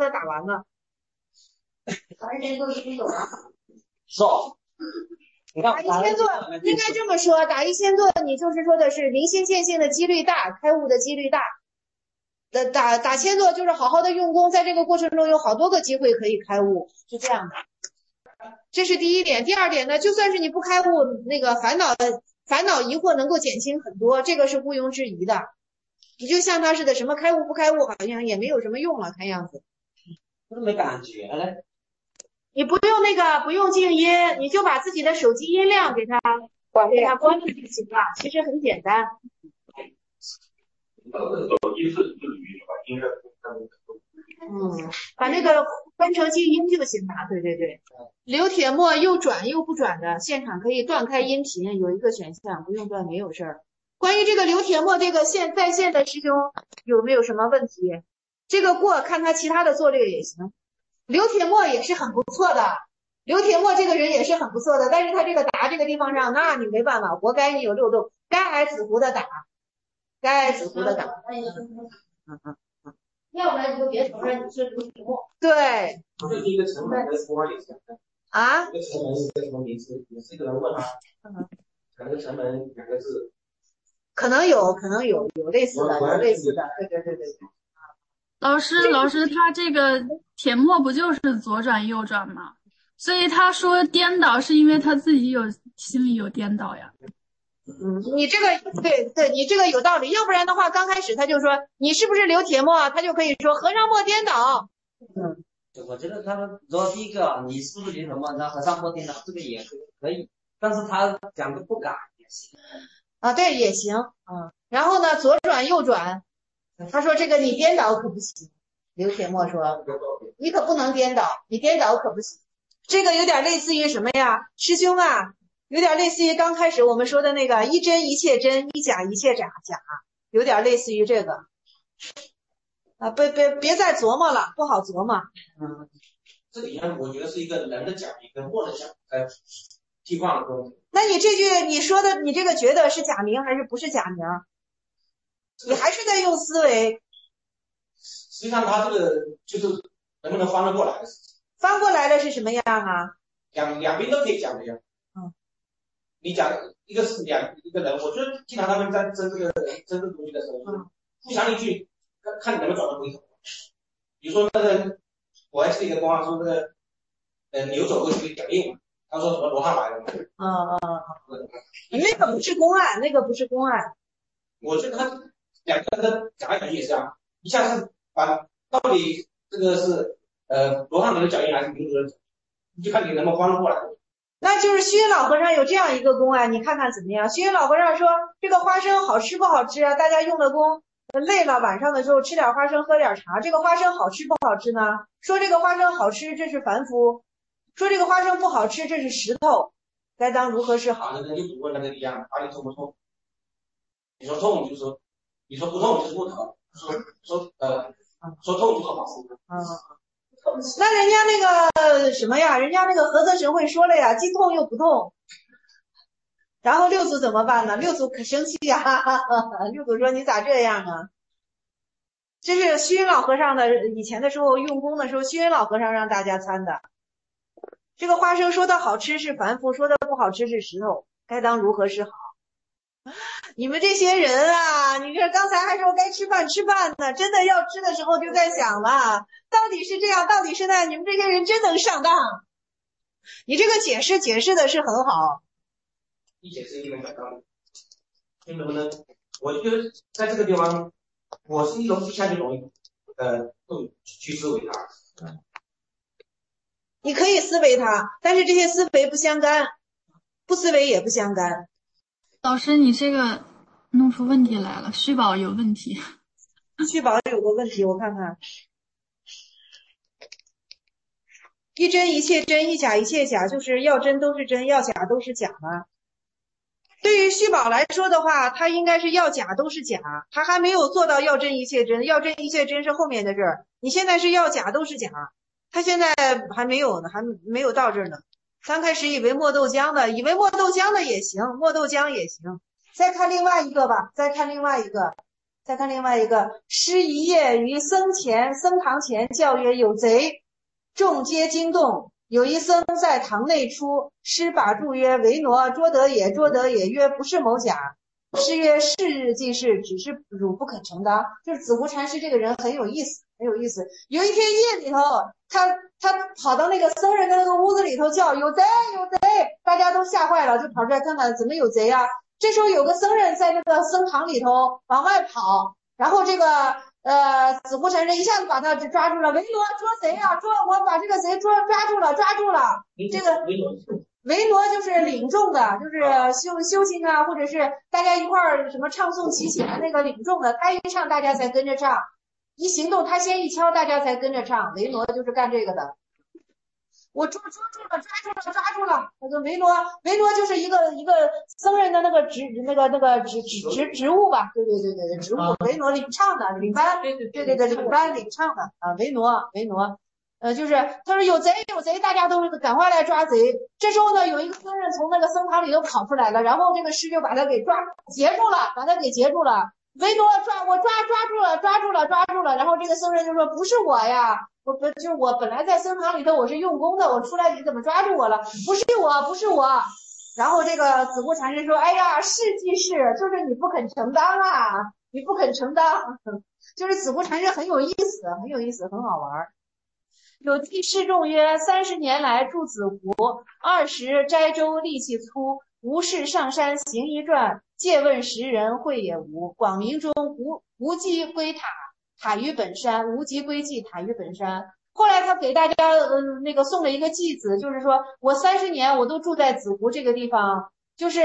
反正人都已经走了。 走。你看打1000座，应该这么说，打1000座，你就是说的是明心见性的几率大，开悟的几率大。打1000座就是好好的用功，在这个过程中有好多个机会可以开悟，是这样的。这是第一点。第二点呢，就算是你不开悟，那个烦恼疑惑能够减轻很多，这个是毋庸置疑的。你就像他似的，什么开悟不开悟，好像也没有什么用了，看样子。 我都没感觉嘞。 你不用静音，你就把自己的手机音量给它关了就行了，其实很简单。把那个分成静音就行了。对对对。刘铁墨又转又不转的，现场可以断开音频，有一个选项，不用断没有事儿。关于这个刘铁墨这个在线的师兄有没有什么问题？这个过看他其他的做这个也行。刘铁墨也是很不错的，刘铁墨这个人也是很不错的，但是他这个打这个地方上，那你没办法，活该你有漏洞，该挨子服的打，该挨子服的打。 要不然你就别承认你是刘铁墨。 对。 这是一个成本跟说话也是。 啊？ 一个成本一个什么名字？也是一个人问他。两个成本2个字。 可能有类似的，对。 老师，他这个铁墨不就是左转右转吗？所以他说颠倒是因为他自己心里有颠倒呀。 你这个对，你这个有道理。要不然的话，刚开始他就说你是不是刘铁墨，他就可以说和尚莫颠倒。 我觉得他们如果第一个你是不是刘铁墨，那和尚莫颠倒，这个也可以，但是他讲的不改也行。 啊，对，也行。然后呢，左转右转。他说这个你颠倒可不行，刘铁墨说你可不能颠倒，你颠倒可不行。这个有点类似于什么呀，师兄啊，有点类似于刚开始我们说的那个一真一切真，一假一切假，有点类似于这个。别再琢磨了，不好琢磨。 这里面我觉得是一个人的假名跟墨的假在替换了东西。 那你这句你说的，你这个觉得是假名还是不是假名？你还是在用思维。 实际上他这个就是能不能翻得过来的事情。 翻过来的是什么样啊？ 两边都可以讲的呀。你讲一个是一个人，我觉得经常他们在争这个东西的时候，互相一句，看你能不能找到回头。比如说那个我还记得一个公案说那个牛走过去表印，他说什么罗汉来了嘛。 那个不是公案， 我觉得他两个的讲来讲去也是这样，一下是把到底这个是罗汉人的脚印还是民族人的脚印，就看你能不能翻得过来。 那就是虚云老和尚有这样一个公案，你看看怎么样？虚云老和尚说这个花生好吃不好吃啊？大家用了功累了，晚上的时候吃点花生喝点茶，这个花生好吃不好吃呢？说这个花生好吃，这是凡夫；说这个花生不好吃，这是石头。该当如何是好？ 那个就不问那个一样，哪里痛不痛？你说痛就是说，你说不痛就是不疼，说痛就是好事。 那人家那个什么呀，人家那个和合神会说了呀，既痛又不痛。然后六祖怎么办呢？六祖可生气呀，六祖说你咋这样啊？这是虚云老和尚的以前的时候用功的时候，虚云老和尚让大家参的。这个花生说的好吃是凡夫，说的不好吃是石头，该当如何是好？你们这些人啊，你这刚才还说该吃饭呢，真的要吃的时候就在想了，到底是这样，到底是那样，你们这些人真能上当。你这个解释的是很好。 一解释一个小道理。为什么呢？我觉得在这个地方，我是一下就容易去思维它。 你可以思维它，但是这些思维不相干，不思维也不相干。 老师，你这个弄出问题来了，虚宝有问题。 虚宝有个问题，我看看。一真一切真，一假一切假，就是要真都是真，要假都是假吗？对于虚宝来说的话，他应该是要假都是假，他还没有做到要真一切真，要真一切真是后面的事儿。你现在是要假都是假，他现在还没有呢，还没有到这儿呢。刚开始以为磨豆浆的，以为磨豆浆的也行，磨豆浆也行。再看另外一个吧，再看另外一个。师一夜于僧堂前叫曰：有贼！众皆惊动。有一僧在堂内出，师把住曰：为挪，捉得也，捉得也。曰：不是某甲。师曰：是日即是，只是汝不肯承当。就是子无禅师这个人很有意思，很有意思。有一天夜里头，他跑到那个僧人的那个屋子里头叫：有贼，有贼！大家都吓坏了，就跑出来看看怎么有贼啊。这时候有个僧人在那个僧堂里头往外跑，然后这个子无禅师一下子把他抓住了，为挪，捉贼啊，我把这个贼抓住了。这个为挪就是领众的，就是修行啊，或者是大家一块儿什么唱诵祈请的那个领众的，他一唱大家才跟着唱，一行动他先一敲大家才跟着唱，为挪就是干这个的。我抓住了，那个为挪就是一个僧人的那个职务吧，对，职务，为挪领唱的，领班，对，领班领唱的啊，为挪，就是他说有贼，大家都赶快来抓贼。这时候呢，有一个僧人从那个僧堂里头跑出来了，然后这个师就把他给截住了，为挪我抓住了，然后这个僧人就说不是我呀。我本来在僧堂里头我是用功的，我出来你怎么抓住我了？不是我。然后这个子无禅师说：哎呀，是即是，就是你不肯承当啊，你不肯承当。就是子无禅师很有意思，很好玩。有记示众曰：30年来住子湖，20斋州力气粗，无事上山行一转，借问时人会也无。广明中无迹归塔于本山，无极归迹塔于本山。后来他给大家送了一个偈子，就是说我30年我都住在子湖这个地方，就是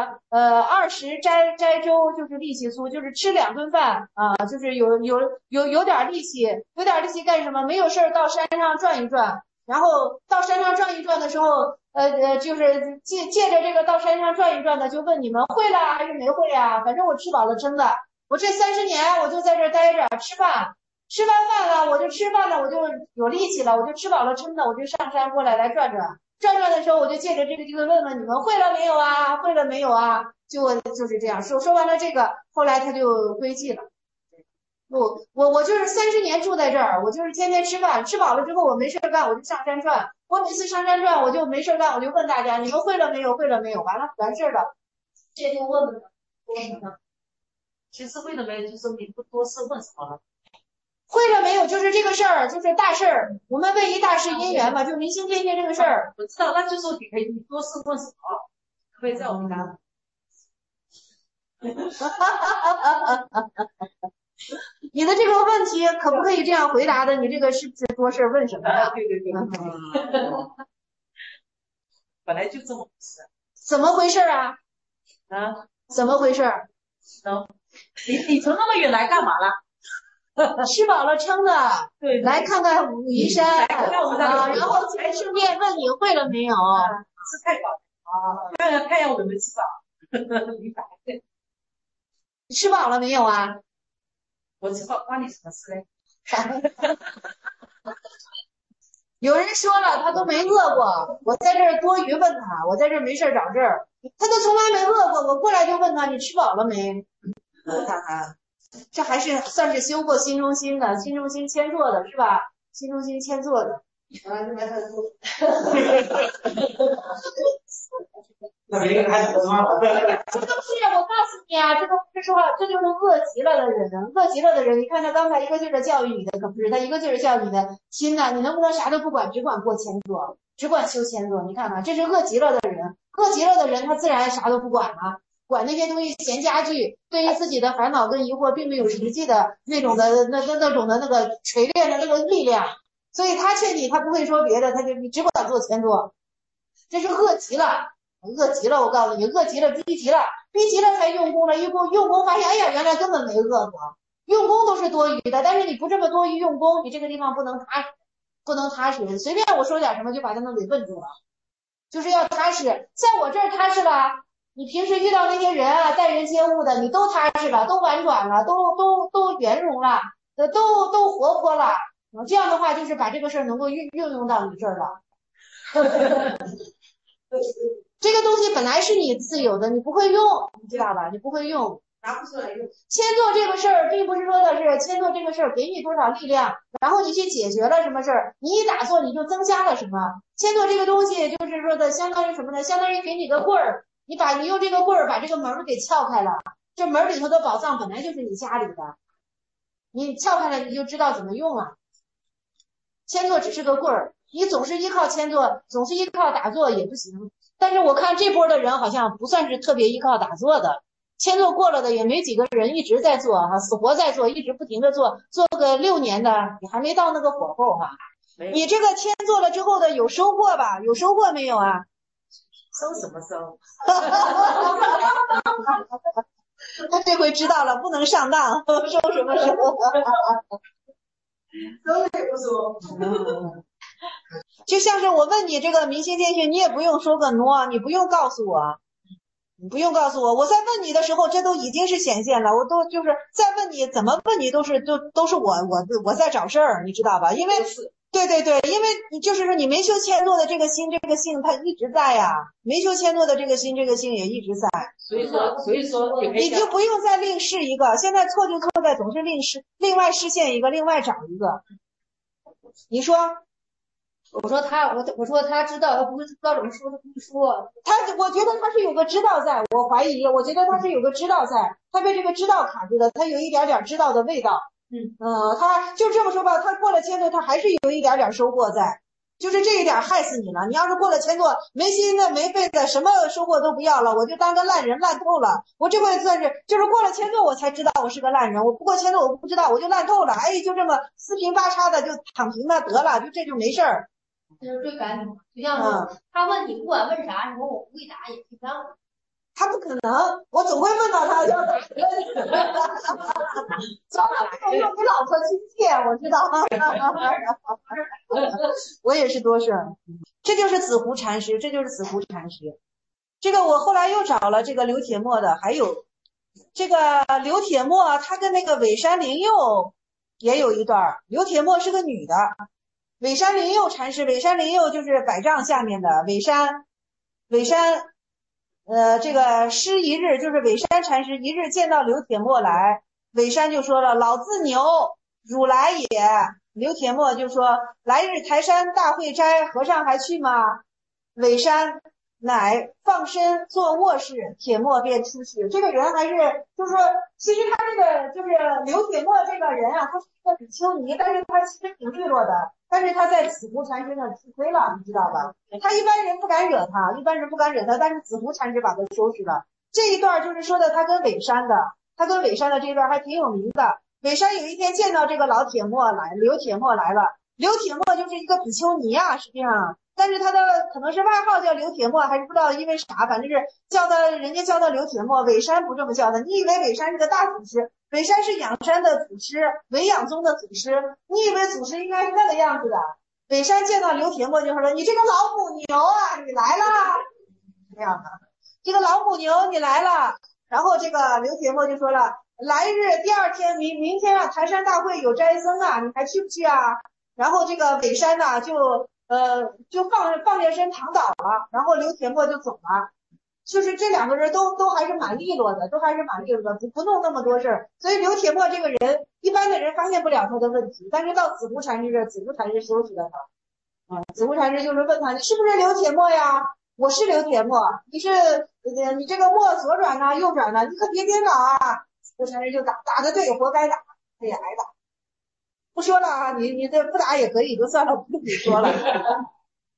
20斋州就是力气粗，就是吃2顿饭啊，就是有点力气，干什么？没有事儿到山上转一转，然后到山上转一转的时候，就是借着这个到山上转一转的，就问你们会了还是没会啊？反正我吃饱了撑的。我这30年我就在这儿待着吃饭，吃完饭了我就吃饭了，我就有力气了，我就吃饱了撑的，我就上山过来转的时候，我就借着这个机会问问你们会了没有啊？就是这样说完了这个，后来他就归寂了。我就是30年住在这儿，我就是天天吃饭，吃饱了之后我没事干，我就上山转。我每次上山转，我就没事干，我就问大家你们会了没有？完事了，这就问问了。 其实会了没有，就是你不多事问什么了。 会了没有？就是这个事儿，就是大事儿。我们问一大事因缘嘛，就明星天天这个事儿。 我知道，那就说你可以多事问什么，可不可以在我们家？ 你的这个问题可不可以这样回答的？你这个是不是多事问什么呀？ 对。本来就这么回事。 怎么回事啊？怎么回事？ 你从那么远来干嘛了？ 吃饱了撑的， 对， 来看看武夷山然后才顺便问你会了没有？ 吃太饱啊！看样我没吃饱。 你吃饱了没有啊？ 我吃饱，关你什么事嘞？ 有人说了，他都没饿过，我在这儿多余问他，我在这儿没事找事儿，他都从来没饿过，我过来就问他你吃饱了没？看看，这还是算是修过心中心的，心中心谦做的是吧？心中心谦做的。 那别人还怎么说？ 这都是我告诉你啊，这都不是说话，这就是饿极了的人。你看他刚才一个劲儿的教育你的，可不是他一个劲儿教育你的心呐，你能不能啥都不管，只管过谦坐，只管修谦坐？你看看，这是饿极了的人。 乐极了的人他自然啥都不管了，管那些东西闲家具，对于自己的烦恼跟疑惑并没有实际的那种的那种的那个锤炼的那个力量，所以他劝你他不会说别的，他就你只管做前座。这是饿极了，饿极了，我告诉你，饿极了，逼极了才用功了，用功发现，哎呀，原来根本没饿过，用功都是多余的，但是你不这么多余用功，你这个地方不能踏实，随便我说点什么就把他们给问住了，就是要踏实，在我这儿踏实了，你平时遇到那些人啊，待人接物的，你都踏实了，都婉转了，都圆融了，都活泼了，这样的话就是把这个事儿能够运用到你这儿了。这个东西本来是你自有的，你不会用，你知道吧？你不会用，拿不出来用。迁座这个事儿，并不是说的是迁座这个事儿给你多少力量，然后你去解决了什么事儿，你一打坐你就增加了什么。迁座这个东西就是说的，相当于什么呢？相当于给你个棍儿，你用这个棍儿把这个门给撬开了，这门里头的宝藏本来就是你家里的，你撬开了你就知道怎么用了。迁座只是个棍儿。你总是依靠迁坐，总是依靠打坐也不行。但是我看这波的人好像不算是特别依靠打坐的，迁坐过了的也没几个人一直在做哈，死活在做，一直不停的做个6年的，你还没到那个火候哈。你这个迁坐了之后的有收获吧？有收获没有啊？ 收什么收？ 他这回知道了，不能上当，收什么收？ 收也不收。 就像是我问你这个明心见性，你也不用说个喏，你不用告诉我，我在问你的时候，这都已经是显现了，我都就是在问你，怎么问你都是我在找事儿，你知道吧？因为对，因为你就是说你没修迁座的这个心，这个性它一直在呀，没修迁座的这个心，这个性也一直在。 所以说你就不用再另试一个，现在错就错在总是另外实现一个，另外找一个。你说。 我说他知道，他不知道怎么说，他不说。 我觉得他是有个知道在，我怀疑，我觉得他是有个知道在，他被这个知道卡住了，他有一点点知道的味道。他就这么说吧，他过了迁座，他还是有一点点收获在，就是这一点害死你了。你要是过了迁座，没心的没肺的，什么收获都不要了，我就当个烂人烂透了。我这回算是就是过了迁座，我才知道我是个烂人。我不过迁座我不知道，我就烂透了。哎，就这么四平八叉的就躺平了得了，这就没事儿。 就是最赶紧，就像他问你不管问啥，你说我不会答也一样。 他不可能，我总会问到他要答。总得用你老婆亲切，我知道。我也是多事儿，这就是紫湖禅师，这个我后来又找了这个刘铁墨的，还有这个刘铁墨，他跟那个尾山灵佑也有一段。刘铁墨是个女的。尾山灵佑禅师，尾山灵佑就是百丈下面的尾山，这个师一日就是尾山禅师一日见到刘铁墨来，尾山就说了：“老自牛，汝来也。”刘铁墨就说：“来日台山大会斋，和尚还去吗？”尾山乃放身坐卧室，铁墨便出去。这个人还是就是说，其实他这个就是刘铁墨这个人啊，他是一个比丘尼，但是他其实挺利落的。但是他在紫湖禅师那吃亏了，你知道吧？他一般人不敢惹他，但是紫湖禅师把他收拾了。这一段就是说的他跟尾山的这一段还挺有名的。尾山有一天见到这个刘铁墨来了，刘铁墨就是一个比丘尼啊，实际上，但是他的可能是外号叫刘铁墨，还是不知道因为啥，反正是人家叫他刘铁墨，尾山不这么叫的。你以为尾山是个大祖师？尾山是养山的祖师，尾养宗的祖师，你以为祖师应该是那个样子的？尾山见到刘铁墨就说：“你这个老母牛啊，你来了。”这样的，这个老母牛你来了。然后这个刘铁墨就说了：“来日第二天明天啊，台山大会有斋僧啊，你还去不去啊？”然后这个尾山呢就放下身躺倒了，然后刘铁墨就走了。就是这两个人都还是蛮利落的，不弄那么多事儿。所以刘铁墨这个人，一般的人发现不了他的问题，但是到紫湖禅师这，紫湖禅师收拾了他。紫湖禅师就是问他：“你是不是刘铁墨呀？”“我是刘铁墨。”“你这个墨左转呢，右转呢，你可别颠倒啊！”紫湖禅师就打的对，活该打，他也挨打。不说了啊，你这不打也可以，就算了，不跟你说了。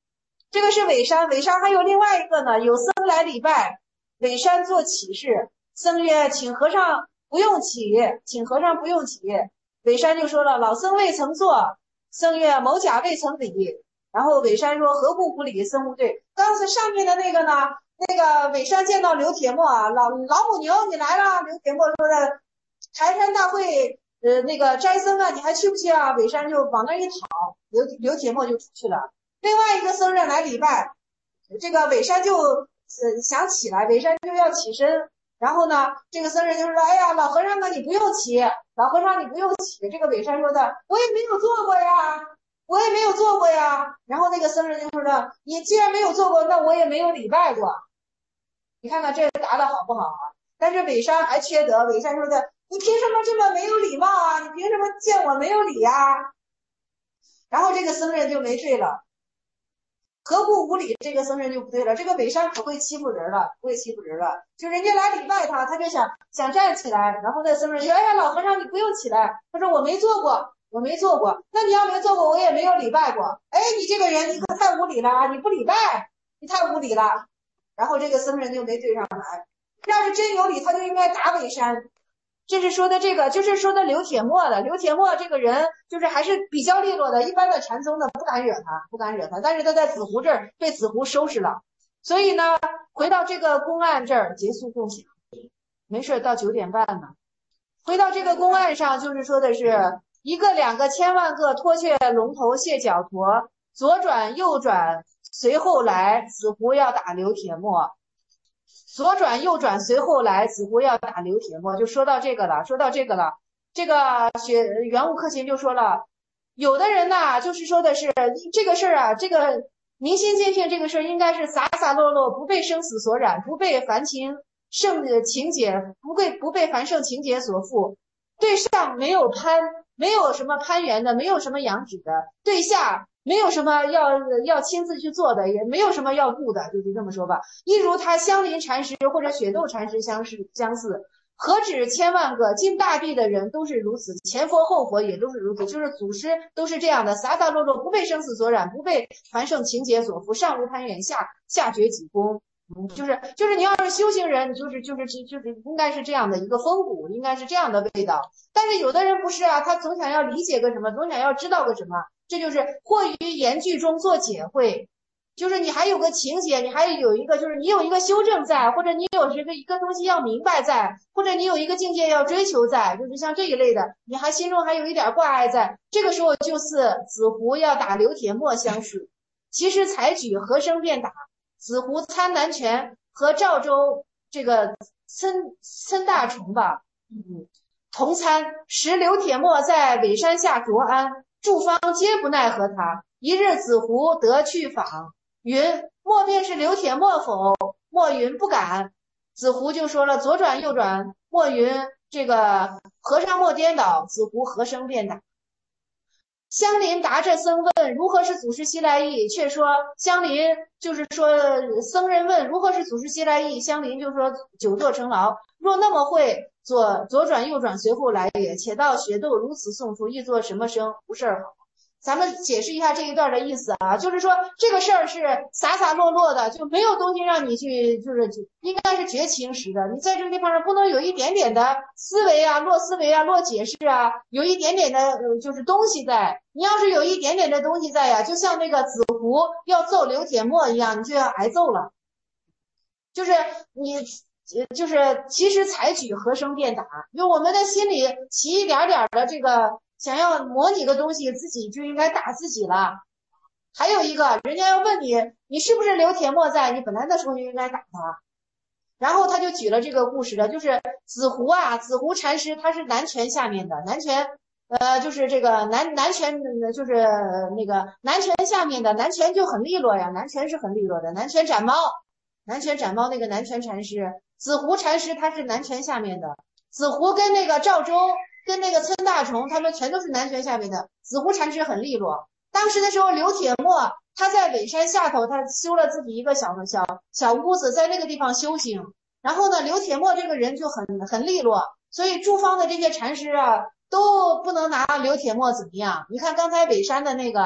这个是尾山，尾山还有另外一个呢，有僧来礼拜，尾山做起事，僧曰：请和尚不用起，请和尚不用起。尾山就说了：老僧未曾做。僧曰：某甲未曾礼。然后尾山说：何故不礼？僧无对。刚才上面的那个呢，那个尾山见到刘铁墨，老母牛你来了。刘铁墨说的台山大会那个斋僧啊，你还去不去啊？尾山就往那一跑，刘铁墨就出去了。另外一个僧人来礼拜，这个尾山就想起来，尾山就要起身。然后呢，这个僧人就说：哎呀，老和尚啊，你不用起，老和尚你不用起。这个尾山说的：我也没有做过呀，我也没有做过呀。然后那个僧人就说的：你既然没有做过，那我也没有礼拜过。你看看这答的好不好啊？但是尾山还缺德，尾山说的：你凭什么这么没有礼貌啊？你凭什么见我没有礼啊？然后这个僧人就没罪了。何故无礼？这个僧人就不对了。这个尾山可会欺负人了，不会欺负人了。就人家来礼拜他，他就想站起来，然后那僧人就：哎呀，老和尚你不用起来。他说：我没做过，我没做过。那你要没做过，我也没有礼拜过。哎，你这个人你可太无礼了啊！你不礼拜，你太无礼了。然后这个僧人就没对上来。要是真有理，他就应该打尾山。这是说的这个，就是说的刘铁墨的。刘铁墨这个人就是还是比较利落的，一般的禅宗的不敢惹他，但是他在紫湖这儿被紫湖收拾了。所以呢，回到这个公案这儿结束共享，没事到9点半呢。回到这个公案上，就是说的是一个两个千万个脱却龙头卸脚驼，左转右转随后来，紫湖要打刘铁墨。左转右转随后来，紫湖要打刘铁墨。就说到这个了。这个圆悟克勤就说了，有的人呐，就是说的是这个事儿啊，这个明心见性这个事儿应该是洒洒落落，不被生死所染，不被凡情情节，不被凡圣情节所缚。对上没有什么攀援的，没有什么仰止的，对下没有什么要亲自去做的，也没有什么要顾的，就是这么说吧。一如他香林禅师或者雪窦禅师相似，何止千万个，尽大地的人都是如此，前佛后佛也都是如此，就是祖师都是这样的，洒洒落落，不被生死所染，不被凡圣情节所缚，上无攀援，下绝己功。就是你要是修行人，就是应该是这样的一个风骨，应该是这样的味道。但是有的人不是啊，他总想要理解个什么，总想要知道个什么，这就是或于言句中做解会。就是你还有个情节，你还有一个就是你有一个修正在，或者你有这个一个东西要明白在，或者你有一个境界要追求在，就是像这一类的，你还心中还有一点挂碍在，这个时候就似紫湖要打刘铁墨相似。其实采举和声便打，紫湖参南拳和赵州这个参大虫吧，同参，时刘铁墨在尾山下着安，诸方皆不奈何他。一日紫湖得去访，云莫便是刘铁墨否？莫云不敢。紫湖就说了，左转右转。莫云这个和尚莫颠倒。紫湖和声便打。香林答着僧问如何是祖师西来意，却说香林就是说僧人问如何是祖师西来意，香林就说久坐成劳，若那么会左转右转随后来也，且道雪窦如此诵出，亦作什么声？无事好。咱们解释一下这一段的意思啊，就是说这个事儿是洒洒落落的，就没有东西让你去，就是应该是绝情时的。你在这个地方上不能有一点点的思维啊、落思维啊、落解释啊，有一点点的就是东西在。你要是有一点点的东西在呀，就像那个紫湖要揍刘铁墨一样，你就要挨揍了。就是你就是其实采取和声便打，就我们的心里起一点点的这个想要模拟个东西，自己就应该打自己了。还有一个，人家要问你是不是刘铁墨在，你本来那时候就应该打他。然后他就举了这个故事的，就是紫湖啊，紫湖禅师他是南拳下面的，南拳就是这个南拳就是那个南拳下面的，南拳就很利落呀，南拳是很利落的，南拳斩猫那个南拳禅师，紫湖禅师他是南拳下面的，紫湖跟那个赵州跟那个村大虫他们全都是南拳下面的，紫湖禅师很利落。当时的时候刘铁墨他在尾山下头，他修了自己一个小屋子，在那个地方修行。然后呢，刘铁墨这个人就很利落，所以诸方的这些禅师啊都不能拿刘铁墨怎么样。你看刚才尾山的那个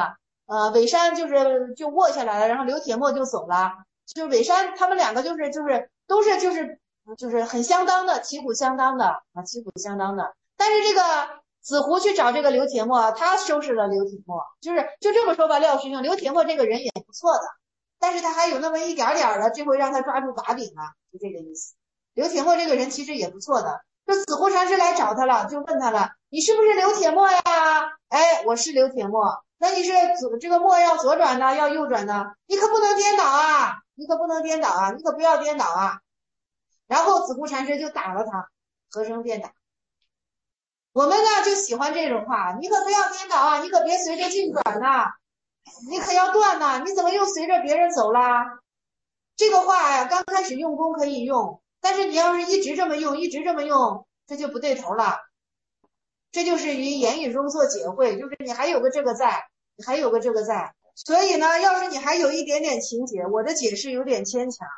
韦山就卧下来了，然后刘铁墨就走了。就是韦山他们两个都是很相当的，旗鼓相当的啊，旗鼓相当的。但是这个子胡去找这个刘铁墨，他收拾了刘铁墨，就这么说吧，廖师兄，刘铁墨这个人也不错的，但是他还有那么一点点的，这回让他抓住把柄了，就这个意思。刘铁墨这个人其实也不错的。这子胡禅师来找他了，就问他了，你是不是刘铁墨呀？哎，我是刘铁墨。那你是这个墨要左转呢，要右转呢？你可不能颠倒啊！你可不能颠倒啊！你可不要颠倒啊！然后子胡禅师就打了他，和声便打。我们呢就喜欢这种话，你可不要颠倒啊！你可别随着劲转呐，你可要断呐！你怎么又随着别人走啦？这个话呀，刚开始用功可以用，但是你要是一直这么用，这就不对头了。这就是于言语中做解会，就是你还有个这个在，所以呢，要是你还有一点点情节，我的解释有点牵强，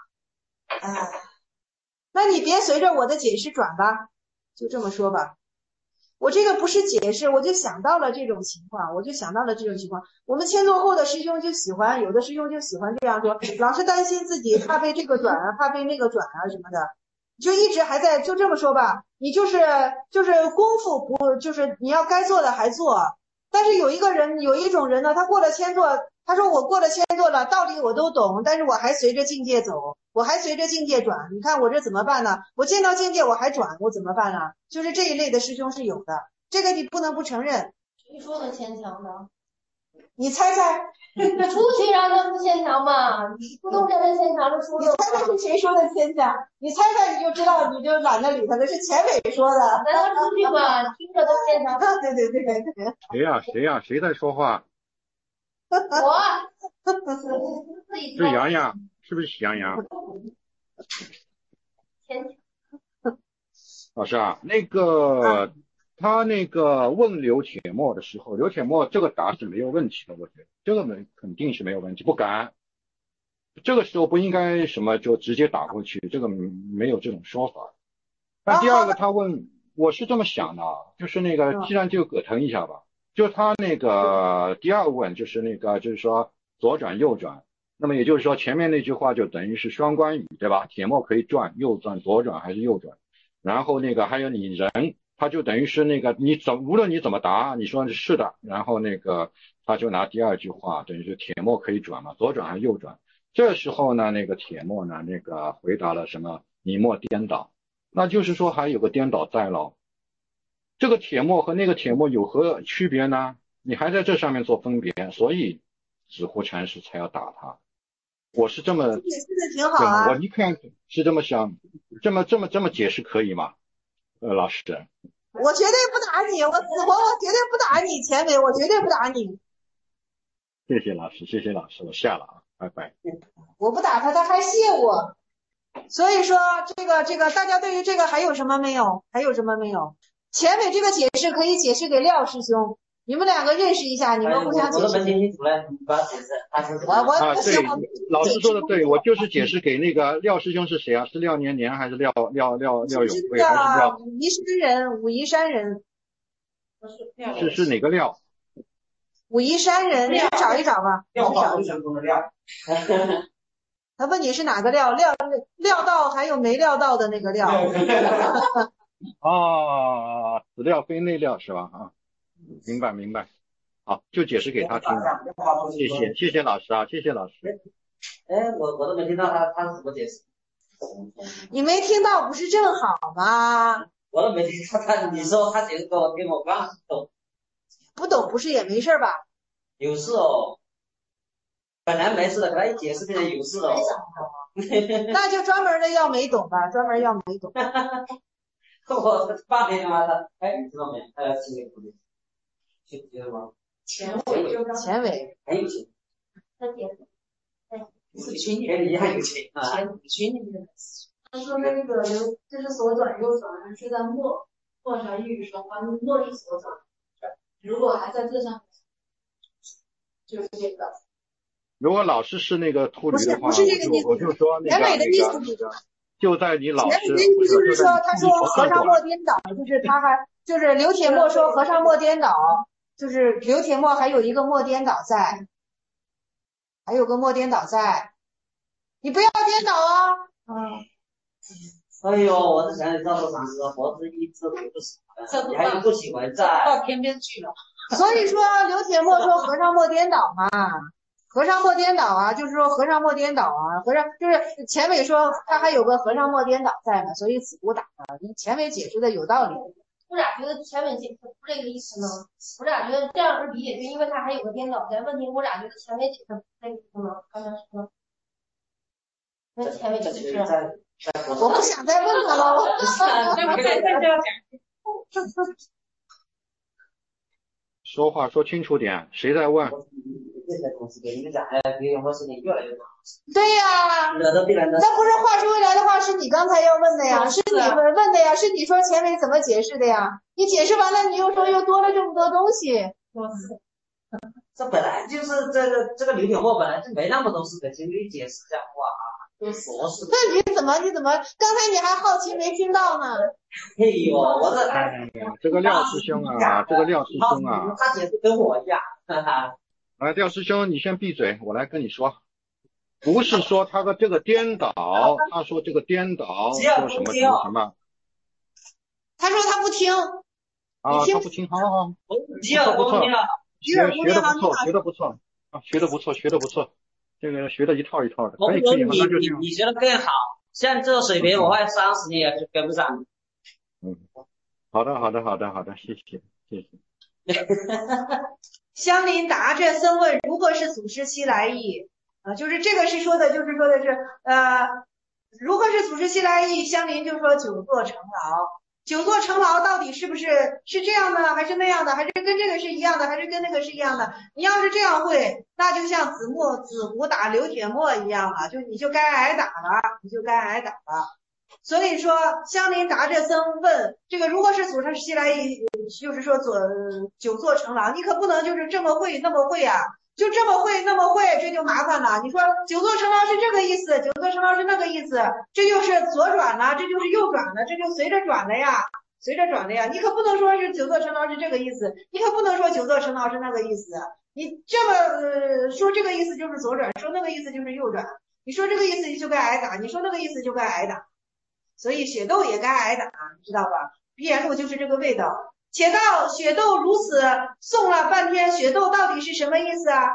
那你别随着我的解释转吧，就这么说吧。我这个不是解释，我就想到了这种情况，我们签座后的师兄就喜欢，有的师兄就喜欢这样说，老是担心自己怕被这个转啊，怕被那个转啊什么的，就一直还在，就这么说吧，你就是功夫不，就是你要该做的还做。但是有一种人呢，他过了签座，他说我过了签座了，道理我都懂，但是我还随着境界走，我还随着境界转，你看我这怎么办呢？我见到境界我还转，我怎么办呢？就是这一类的师兄是有的，这个你不能不承认。 谁说的牵强呢？ 你猜猜， 出去让他们牵强嘛，不都跟他牵强的说的？ 你猜猜是谁说的牵强？你猜猜你就知道，你就懒得理他了，是钱伟说的。 难道出去嘛，听着都牵强？ 对。 谁呀？谁在说话？ 我。 是洋洋，是不是喜洋洋？ 牵强。 老师啊，他问刘铁墨的时候，刘铁墨这个答是没有问题的，我觉得这个肯定是没有问题，不敢。这个时候不应该什么就直接打过去，这个没有这种说法。但第二个他问，我是这么想的，就是既然就葛腾一下吧，就他第二问就是就是说左转右转，那么也就是说前面那句话就等于是双关语，对吧？铁墨可以转右转左转还是右转，然后还有你人。他就等于是无论你怎么答，你说是的，然后他就拿第二句话，等于是铁墨可以转嘛，左转还是右转？这时候呢，铁墨呢回答了什么？你莫颠倒，那就是说还有个颠倒在咯。这个铁墨和那个铁墨有何区别呢？你还在这上面做分别，所以子胡禅师才要打他。我是这么解释的挺好啊， 我一看是这么想，这么解释可以吗？老师， 我绝对不打你，我绝对不打你，钱伟，我绝对不打你。 谢谢老师，我下了啊，拜拜。 我不打他，他还谢我。所以说这个大家对于这个还有什么没有？钱伟这个解释可以解释给廖师兄，你们两个认识一下，你们互相解释。 我都没听清楚嘞，你不要解释。 对，老师说的对，我就是解释给廖师兄是谁啊？是廖年年还是廖永贵还是廖？ 武夷山人。 是哪个廖？ 武夷山人，你找一找吧。 廖道是什么廖？ 他问你是哪个料到还有没料到的那个料。 此料非内料是吧？啊，明白。好，就解释给他听。谢谢老师啊，谢谢老师。 哎，我都没听到他是怎么解释。 你没听到不是正好吗？ 我都没听到你说他解释给我听，我刚懂。 不懂不是也没事吧？ 有事哦。本来没事的，给他一解释变成有事了。 那就专门的要没懂吧，专门要没懂。 我半天他妈哎，你知道没？他要听那个不听觉得吗？ 钱伟很有钱。群里面一样有钱啊。群里面。 他说那个这是左转右转，是在墨上预说话，墨是左转，如果还在这上，就是这个。 如果老师是那个秃驴的话， 不是这个意思， 我就说钱伟的意思就在你老师。 钱伟的意思就是说，他说和尚莫颠倒，就是他还就是刘铁墨说和尚莫颠倒，就是刘铁墨还有一个莫颠倒在， 还有个末颠倒在，你不要颠倒啊。 哎呦，我在想你赵州禅师佛之一智不喜欢，你还不喜欢在到天边去了。 所以说刘铁墨说和尚莫颠倒嘛，和尚莫颠倒啊，就是说和尚莫颠倒啊，和尚就是前伟说他还有个和尚莫颠倒在呢，所以子午打啊，你前伟解释的有道理。 我咋觉得前面解释不是这个意思呢？我咋觉得这样是理解，就因为他还有个颠倒在。问题我咋觉得前面解释不是这个意思呢？刚才说的，那前面解释。 我不想再问他了。 说话说清楚点，谁在问？ 这些东西给你们讲，刘铁墨事情越来越大。 对呀，那不是话说回来的话，是你刚才要问的呀，是你问的呀，是你说前面怎么解释的呀？你解释完了，你又说又多了这么多东西。 这本来就是这个刘铁墨本来就没那么多事的精力解释这样话啊，都是琐事。 那你怎么？刚才你还好奇没听到呢？ 哎呦，我这个廖师兄啊， 他解释跟我一样，哈哈。 廖师兄，你先闭嘴，我来跟你说。不是说他的这个颠倒，他说这个颠倒说什么什么。 他说他不听。 啊，他不听，好。不错，学的不错啊，学的不错，这个学的一套一套的，可以，那就这样。 你学的更好，像这水平，我快30年也跟不上。 好的，谢谢。 香林达这僧问如何是祖师西来意就是这个是说的，就是说的是如何是祖师西来意，香林就说久坐成劳。久坐成劳到底是不是这样的，还是那样的，还是跟这个是一样的，还是跟那个是一样的？你要是这样会，那就像子午打刘铁墨一样了，你就该挨打了，所以说香林达这僧问这个如何是祖师西来意，就是说久坐成劳，你可不能就是这么会那么会啊，就这么会那么会，这就麻烦了。你说久坐成劳是这个意思，久坐成劳是那个意思，这就是左转了，这就是右转了，这就随着转的呀。你可不能说是久坐成劳是这个意思，你可不能说久坐成劳是那个意思。你这么说这个意思就是左转，说那个意思就是右转，你说这个意思就该挨打，你说那个意思就该挨打。所以血豆也该挨打，你知道吧？鼻炎路就是这个味道。且道血豆如此诵了半天，血豆到底是什么意思啊？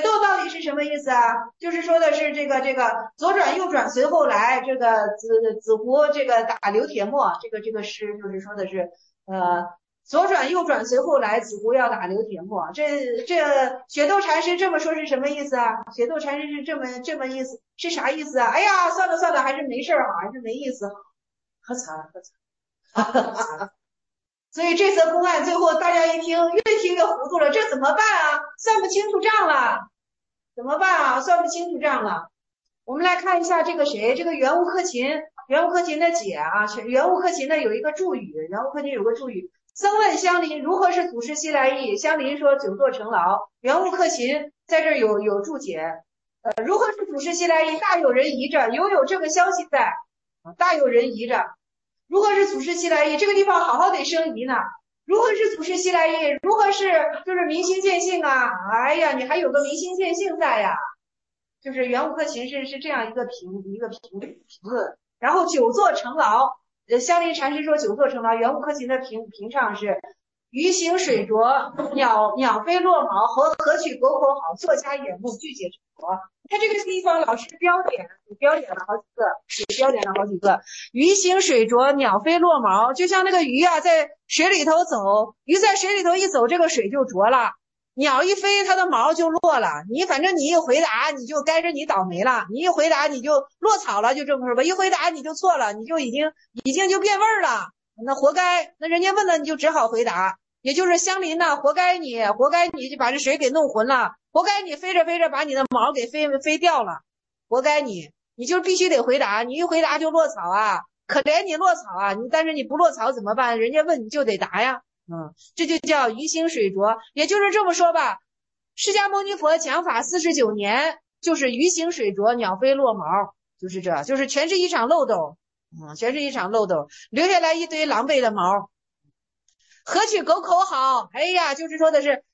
就是说的是这个左转右转随后来，这个子午这个打刘铁墨，这个诗就是说的是左转右转随后来，子午要打刘铁墨。这血豆禅师这么说是什么意思啊？血豆禅师是这么意思，是啥意思啊？哎呀，算了，还是没事好，还是没意思好，喝茶。所以这则公案最后大家一听，越听越糊涂了，这怎么办啊？算不清楚账了，怎么办啊？算不清楚账了。我们来看一下这个谁，这个袁无克勤的解啊，袁无克勤呢有一个注语，僧问香林如何是祖师西来意，香林说久坐成劳。袁无克勤在这儿有注解，如何是祖师西来意，大有人疑着，有这个消息在，大有人疑着。如何是祖师西来意？这个地方好好得生疑呢。如何是祖师西来意？如何是就是明心见性啊？哎呀，你还有个明心见性在呀。就是袁无克勤是这样一个评论。然后久坐成劳，香林禅师说久坐成劳，袁无克勤的评唱是鱼行水浊，鸟飞落毛，何取狗口好，作家眼目俱解成佛。他这个地方老师标点了好几个，鱼行水浊，鸟飞落毛，就像那个鱼啊在水里头走，鱼在水里头一走，这个水就浊了，鸟一飞它的毛就落了，反正你一回答你就该着你倒霉了，你一回答你就落草了，就这么说吧，一回答你就错了，你就已经就变味儿了，那活该，那人家问了你就只好回答，也就是香林呢，活该你就把这水给弄浑了，活该你飞着把你的毛给飞掉了，活该你就必须得回答，你一回答就落草啊，可怜你落草啊，但是你不落草怎么办？人家问你就得答呀，这就叫鱼行水浊，也就是这么说吧，释迦牟尼佛讲法49年，就是鱼行水浊，鸟飞落毛，就是全是一场漏斗，留下来一堆狼狈的毛。何取狗口好？哎呀，就是说的是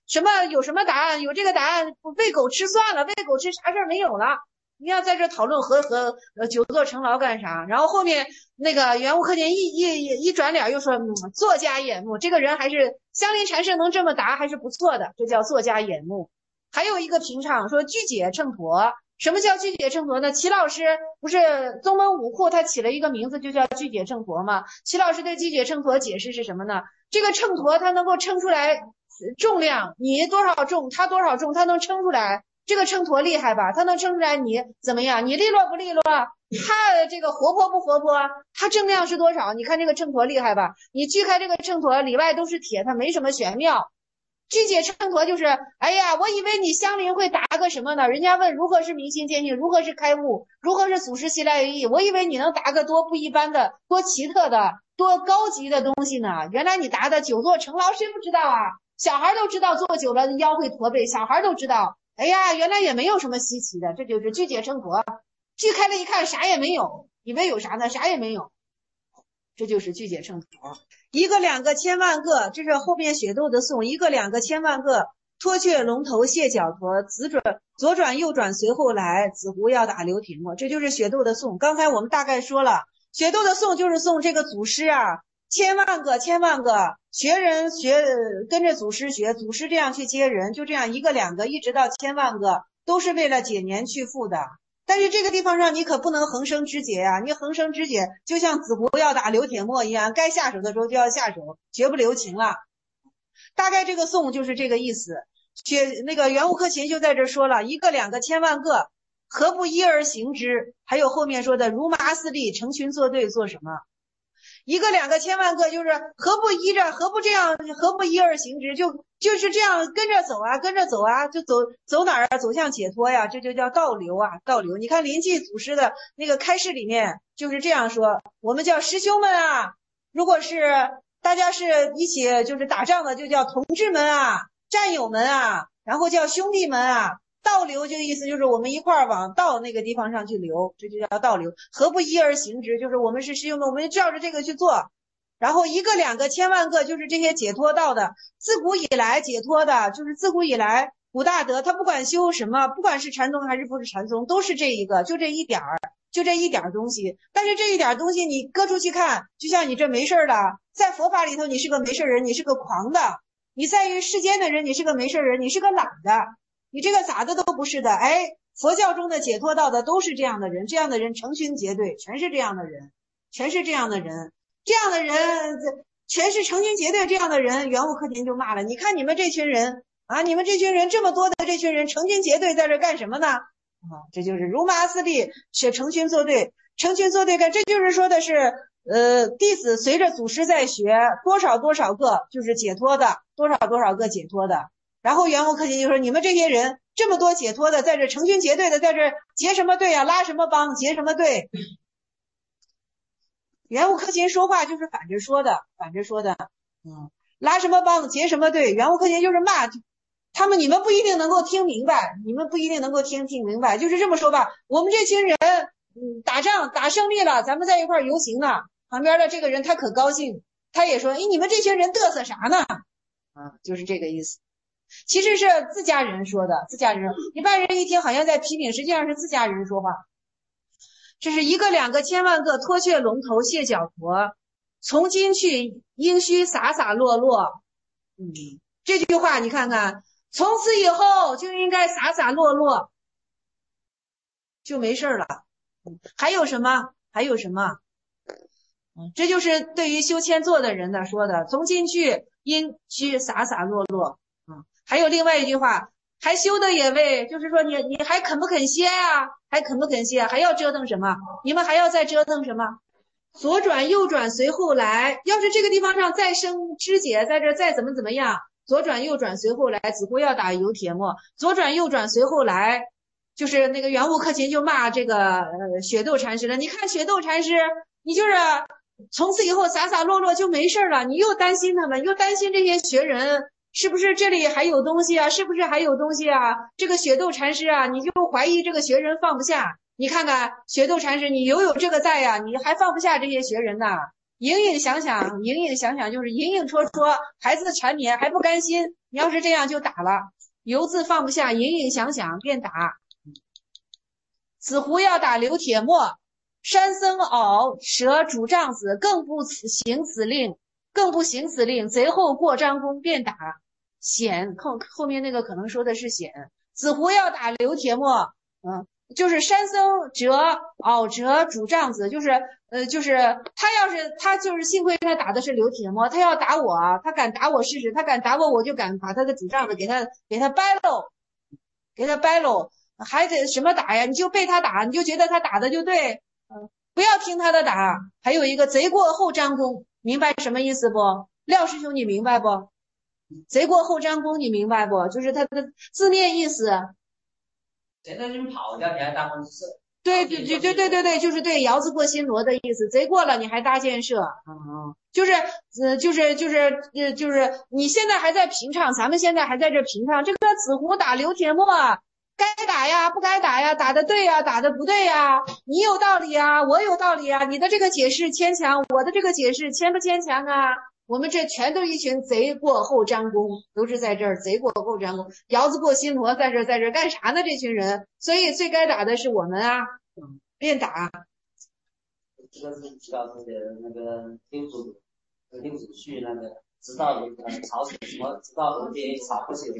什么有什么答案？有这个答案，喂狗吃算了，喂狗吃啥事儿没有了。你要在这讨论和久坐成劳干啥？然后后面那个圆悟克勤一转脸又说，作家眼目，这个人还是香林禅师能这么答还是不错的，这叫作家眼目。还有一个评唱说具解秤砣，什么叫具解秤砣呢？齐老师不是宗门武库他起了一个名字就叫具解秤砣吗？齐老师对具解秤砣解释是什么呢？这个秤砣它能够称出来重量，你多少重，他多少重，他能称出来。这个秤砣厉害吧？它能称出来你怎么样？你利落不利落？它这个活泼不活泼？它重量是多少？你看这个秤砣厉害吧？你锯开这个秤砣，里外都是铁，它没什么玄妙。具解秤砣就是，哎呀，我以为你香林会答个什么呢？人家问如何是明心见性，如何是开悟，如何是祖师西来意，我以为你能答个多不一般的、多奇特的、多高级的东西呢。原来你答的久坐成劳，谁不知道啊？小孩都知道坐久了腰会驼背，小孩都知道。哎呀，原来也没有什么稀奇的，这就是具解秤砣。锯开了一看，啥也没有，以为有啥呢？啥也没有。这就是具解秤砣。一个两个千万个，这是后边雪窦的颂，一个两个千万个，脱却龙头卸脚驼，左转右转随后来，紫狐要打刘铁墨，这就是雪窦的颂。刚才我们大概说了，雪窦的颂就是颂这个祖师啊，千万个学人跟着祖师学，祖师这样去接人，就这样一个两个一直到千万个，都是为了解年去富的。但是这个地方上你可不能横生枝节啊，你横生枝节就像紫狐要打刘铁墨一样，该下手的时候就要下手，绝不留情了。大概这个颂就是这个意思。那个圆悟克勤就在这说了，一个两个千万个，何不依而行之？还有后面说的如麻似粒，成群作对做什么？一个两个千万个就是何不依着，何不这样，何不依而行之？就是这样跟着走啊，就走哪儿啊？走向解脱呀，这就叫道流啊，道流。你看临济祖师的那个开示里面就是这样说，我们叫师兄们啊，如果是大家是一起就是打仗的，就叫同志们啊，战友们啊，然后叫兄弟们啊。道流就意思就是我们一块儿往道那个地方上去流，这就叫道流。何不依而行之？就是我们是师兄们，我们就照着这个去做。然后一个两个千万个，就是这些解脱道的，自古以来解脱的，就是自古以来古大德，他不管修什么，不管是禅宗还是不是禅宗，都是这一个，就这一点儿东西。但是这一点东西你搁出去看，就像你这没事的，在佛法里头你是个没事人，你是个狂的；你在于世间的人，你是个没事人，你是个懒的。你这个咋的都不是的，哎，佛教中的解脱道的都是这样的人，这样的人成群结队，全是这样的人，全是成群结队这样的人，圆悟克勤就骂了，你看你们这群人啊，你们这群人这么多的这群人成群结队在这干什么呢？这就是如麻似粒，是成群作对干，这就是说的是弟子随着祖师在学，多少个就是解脱的，多少个解脱的。然后圆悟克勤就说，你们这些人这么多解脱的，在这成群结队的，在这结什么队啊，拉什么帮，结什么队？圆悟克勤说话就是反着说的，拉什么帮，结什么队？圆悟克勤就是骂他们，你们不一定能够听明白，听明白，就是这么说吧。我们这群人，打仗打胜利了，咱们在一块游行呢。旁边的这个人他可高兴，他也说，哎，你们这群人嘚瑟啥呢？就是这个意思。其实是自家人说的，一般人一听好像在批评，实际上是自家人说话。这是一个两个千万个，脱却龙头卸脚驼，从今去应须洒洒落落。这句话你看看，从此以后就应该洒洒落落，就没事了。还有什么？这就是对于修谦坐的人的说的，从今去应须洒洒落落。还有另外一句话，还修的也未，就是说你还肯不肯歇呀？还要折腾什么？你们还要再折腾什么？左转右转随后来，要是这个地方上再生枝节，在这再怎么样，左转右转随后来，紫狐要打油铁墨，左转右转随后来，就是那个圆悟克勤就骂这个雪窦禅师了。你看雪窦禅师，你就是从此以后洒洒落落就没事了，你又担心他们，又担心这些学人。是不是这里还有东西啊？这个雪窦禅师啊，你就怀疑这个学人放不下。你看看雪窦禅师，你有这个在呀，你还放不下这些学人呢？ 隐隐想想就是隐隐戳戳，孩子缠绵还不甘心，你要是这样就打了。犹自放不下，隐隐想想便打。子胡要打刘铁墨，山僧敖蛇主杖子，更不行此令，贼后过张弓便打。显后面那个可能说的是显。子胡要打刘铁墨，就是山僧敖折主杖子，就是他就是幸亏他打的是刘铁墨，他要打我，他敢打我试试，他敢打我，我就敢把他的主杖子给他掰喽，还得什么打呀？你就被他打，你就觉得他打的就对，不要听他的打。还有一个贼过后张弓，明白什么意思不？廖师兄你明白不？贼过后张弓你明白不？就是他的字面意思。 谁在这跑掉，你还搭建设？ 对，就是对，窑子过新罗的意思。贼过了，你还搭建设，就是你现在还在平唱，咱们现在还在这平唱。这个子胡打刘铁墨，该打呀，不该打呀，打的对呀，打的不对呀，你有道理呀，我有道理呀，你的这个解释牵强，我的这个解释牵不牵强啊？我们这全都一群贼过后张弓，都是在这儿贼过后张弓，窑子过新罗在这干啥呢？这群人，所以最该打的是我们啊，便打。 这个是知道这个那个丁祖旭那个知道曹什么知道如今曹不休，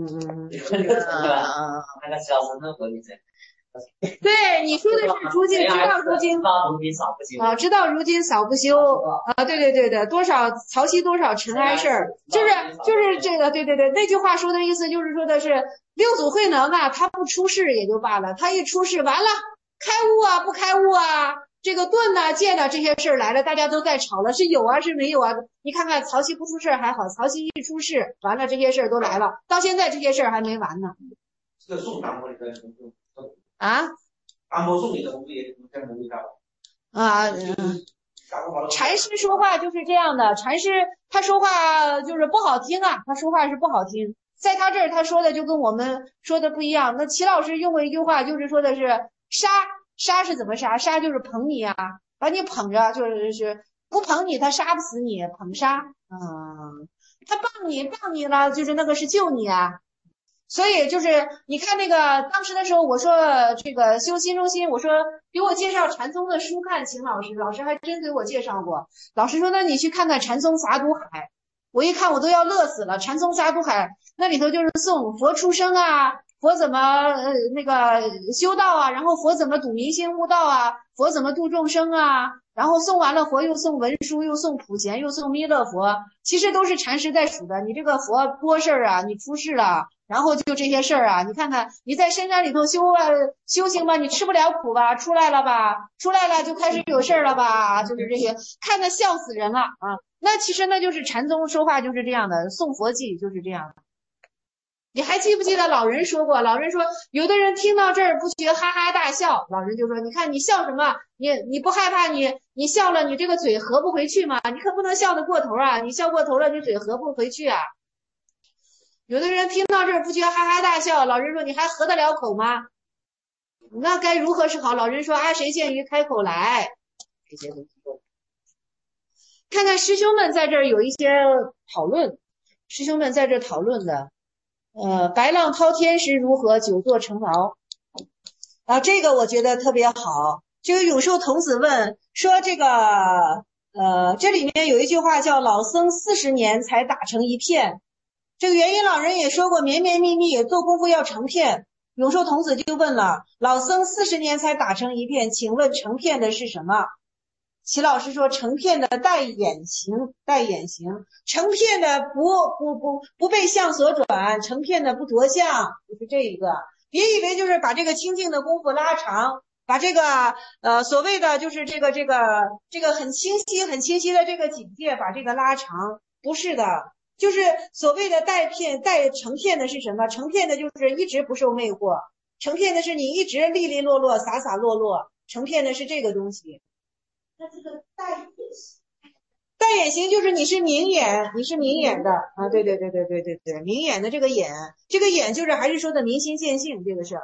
那个小生的回忆者。 对，你说的是如今知道如今啊，知道如今扫不休啊，对，多少曹溪多少尘埃事儿，就是这个，对，那句话说的意思就是说的是六祖慧能啊，他不出世也就罢了，他一出世完了，开悟啊不开悟啊，这个盾呐剑呐这些事儿来了，大家都在吵了，是有啊是没有啊？你看看曹溪不出事还好，曹溪一出世完了，这些事儿都来了，到现在这些事儿还没完呢。 这个宋唐啊， 阿摩送你的东西也在蒙上啊，禅师说话就是这样的，禅师他说话就是不好听啊，他说话是不好听，在他这儿他说的就跟我们说的不一样。那齐老师用过一句话，就是说的是杀是怎么杀？杀就是捧你啊，把你捧着，就是不捧你他杀不死你，捧杀，他棒你了，就是那个是救你啊。所以就是你看那个当时的时候，我说这个修心中心，我说给我介绍禅宗的书看，请老师还真给我介绍过。老师说那你去看看禅宗洒读海，我一看我都要乐死了。禅宗洒读海那里头就是颂佛出生啊，佛怎么那个修道啊，然后佛怎么笃民心悟道啊，佛怎么度众生啊，然后诵完了佛又诵文殊，又诵普贤，又诵弥勒佛，其实都是禅师在数的。你这个佛多事儿啊，你出世了。然后就这些事儿啊，你看看你在深山里头修行吧，你吃不了苦吧，出来了就开始有事儿了吧，就是这些，看得笑死人了啊。那其实那就是禅宗说话就是这样的，诵佛记就是这样的。你还记不记得老人说过？老人说有的人听到这儿不觉哈哈大笑，老人就说你看你笑什么？你不害怕你笑了你这个嘴合不回去吗？你可不能笑得过头啊，你笑过头了你嘴合不回去啊。有的人听到这儿不觉哈哈大笑，老人说你还合得了口吗？那该如何是好？老人说啊，谁见于开口来？这些东西看看师兄们在这儿有一些讨论，师兄们在这儿讨论的，白浪滔天时如何，久坐成牢啊，这个我觉得特别好。这个永寿童子问说这个这里面有一句话叫老僧40年才打成一片。这个元音老人也说过绵绵密密做功夫要成片，永寿童子就问了，老僧40年才打成一片，请问成片的是什么？齐老师说成片的带眼形，成片的不被相所转，成片的不着相，就是这一个。别以为就是把这个清净的功夫拉长，把这个所谓的就是这个很清晰的这个境界把这个拉长，不是的。就是所谓的带成片的是什么？成片的就是一直不受魅惑，成片的是你一直利利落落洒洒落落，成片的是这个东西。那这个带眼形就是你是明眼的啊，对，明眼的这个眼就是还是说的明心见性这个事儿，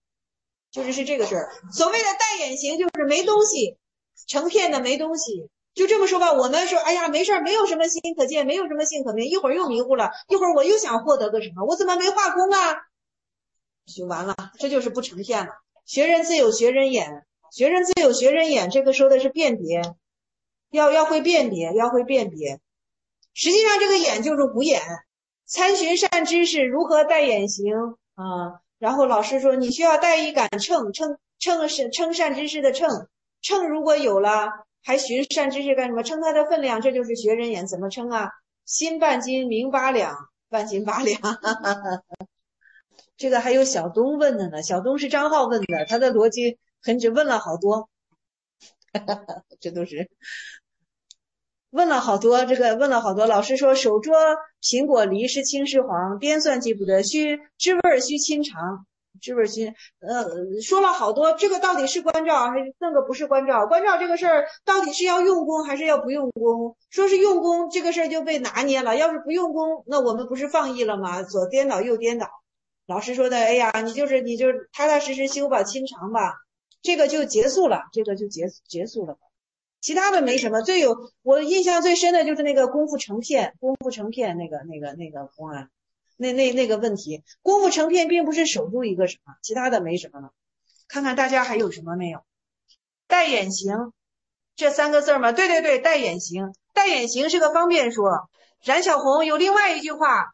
就是这个事儿。所谓的带眼形就是没东西，成片的没东西。 就这么说吧，我们说，哎呀，没事儿，没有什么心可见，没有什么性可明，一会儿又迷糊了，一会儿我又想获得个什么，我怎么没画空啊？就完了，这就是不成片了。学人自有学人眼，学人自有学人眼，这个说的是辨别，要会辨别，要会辨别。实际上这个眼就是无眼，参寻善知识如何带眼行啊？然后老师说你需要带一杆秤，称善知识的秤，秤如果有了，还寻善知识干什么？称它的分量，这就是学人眼。怎么称啊？心半斤，名8两，半斤8两。这个还有小东问的呢，小东是张浩问的，他的逻辑很只问了好多，这都是问了好多，这个问了好多。老师说手捉苹果梨是青是黄，边算记不得，须知味须亲尝，知味须说了好多，这个到底是关照还是那个不是关照？关照这个事儿到底是要用功还是要不用功？说是用功这个事儿就被拿捏了，要是不用功，那我们不是放逸了吗？左颠倒右颠倒。老师说的，哎呀，你就是踏踏实实修吧，亲尝吧，这个就结束了，这个就结束了。其他的没什么，我印象最深的就是那个功夫成片那个公案，那个问题，功夫成片并不是守住一个什么，其他的没什么了。看看大家还有什么没有？带眼行这3个字吗？对对对，带眼行，带眼行是个方便说。冉小红有另外一句话，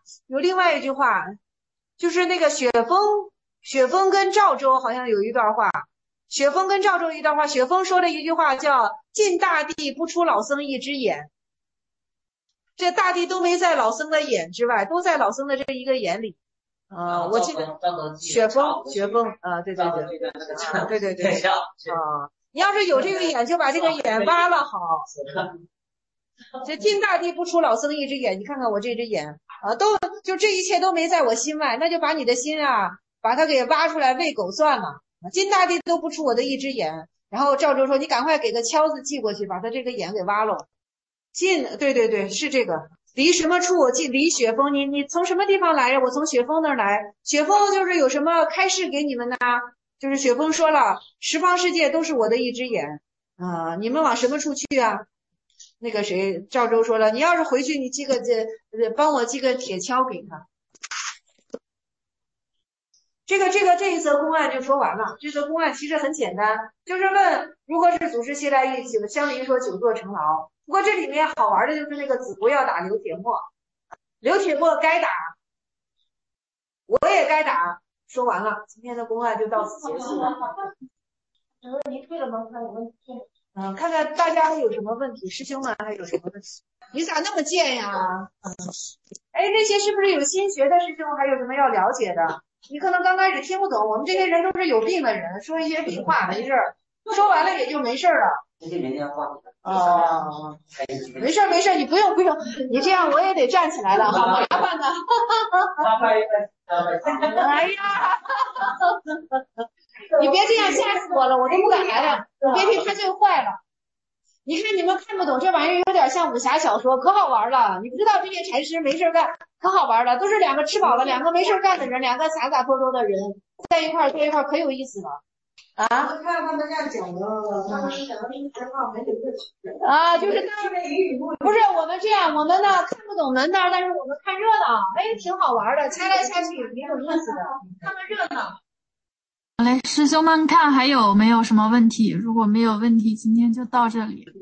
就是那个雪峰跟赵州好像有一段话。雪峰跟赵州一段话，雪峰说的一句话叫尽大地不出老僧一只眼，这大地都没在老僧的眼之外，都在老僧的这一个眼里。我记得雪峰对你要是有这个眼就把这个眼挖了好。这尽大地不出老僧一只眼，你看看我这只眼就这一切都没在我心外，那就把你的心把它给挖出来喂狗算了。尽大地都不出我的一只眼，然后赵州说你赶快给个敲子寄过去，把他这个眼给挖了。对，是这个。离什么处？我离雪峰，你从什么地方来呀？我从雪峰那儿来。雪峰就是有什么开示给你们呢？就是雪峰说了，十方世界都是我的一只眼你们往什么处去啊？那个谁，赵州说了，你要是回去，你帮我寄个铁锹给他。这一则公案就说完了。这则公案其实很简单，就是问如何是祖师西来意，相邻说久坐成牢。不过这里面好玩的就是那个子不要打刘铁墨，刘铁墨该打，我也该打。说完了，今天的公案就到此结束了。 您退了吗？看我问看看大家还有什么问题，师兄们还有什么问题？你咋那么贱呀？那些是不是有新学的师兄还有什么要了解的？你可能刚开始听不懂，我们这些人都是有病的人，说一些屁话没事儿，说完了也就没事儿了。没事，你不用，你这样我也得站起来了，好麻烦的。哎呀，你别这样吓死我了，我都不敢来了。别皮他最坏了。你看你们看不懂这玩意儿，有点像武侠小说，可好玩了。你不知道这些禅师没事干，可好玩了，都是2个吃饱了2个没事干的人，2个洒洒脱脱的人在一块儿，可有意思了。 看他们这样讲的，他们讲的是实话，没有问题。 就是不是我们这样，我们呢看不懂门道，但是我们看热闹，挺好玩的，掐来掐去挺有意思的，看看热闹。 好嘞，师兄们看还有没有什么问题？如果没有问题，今天就到这里。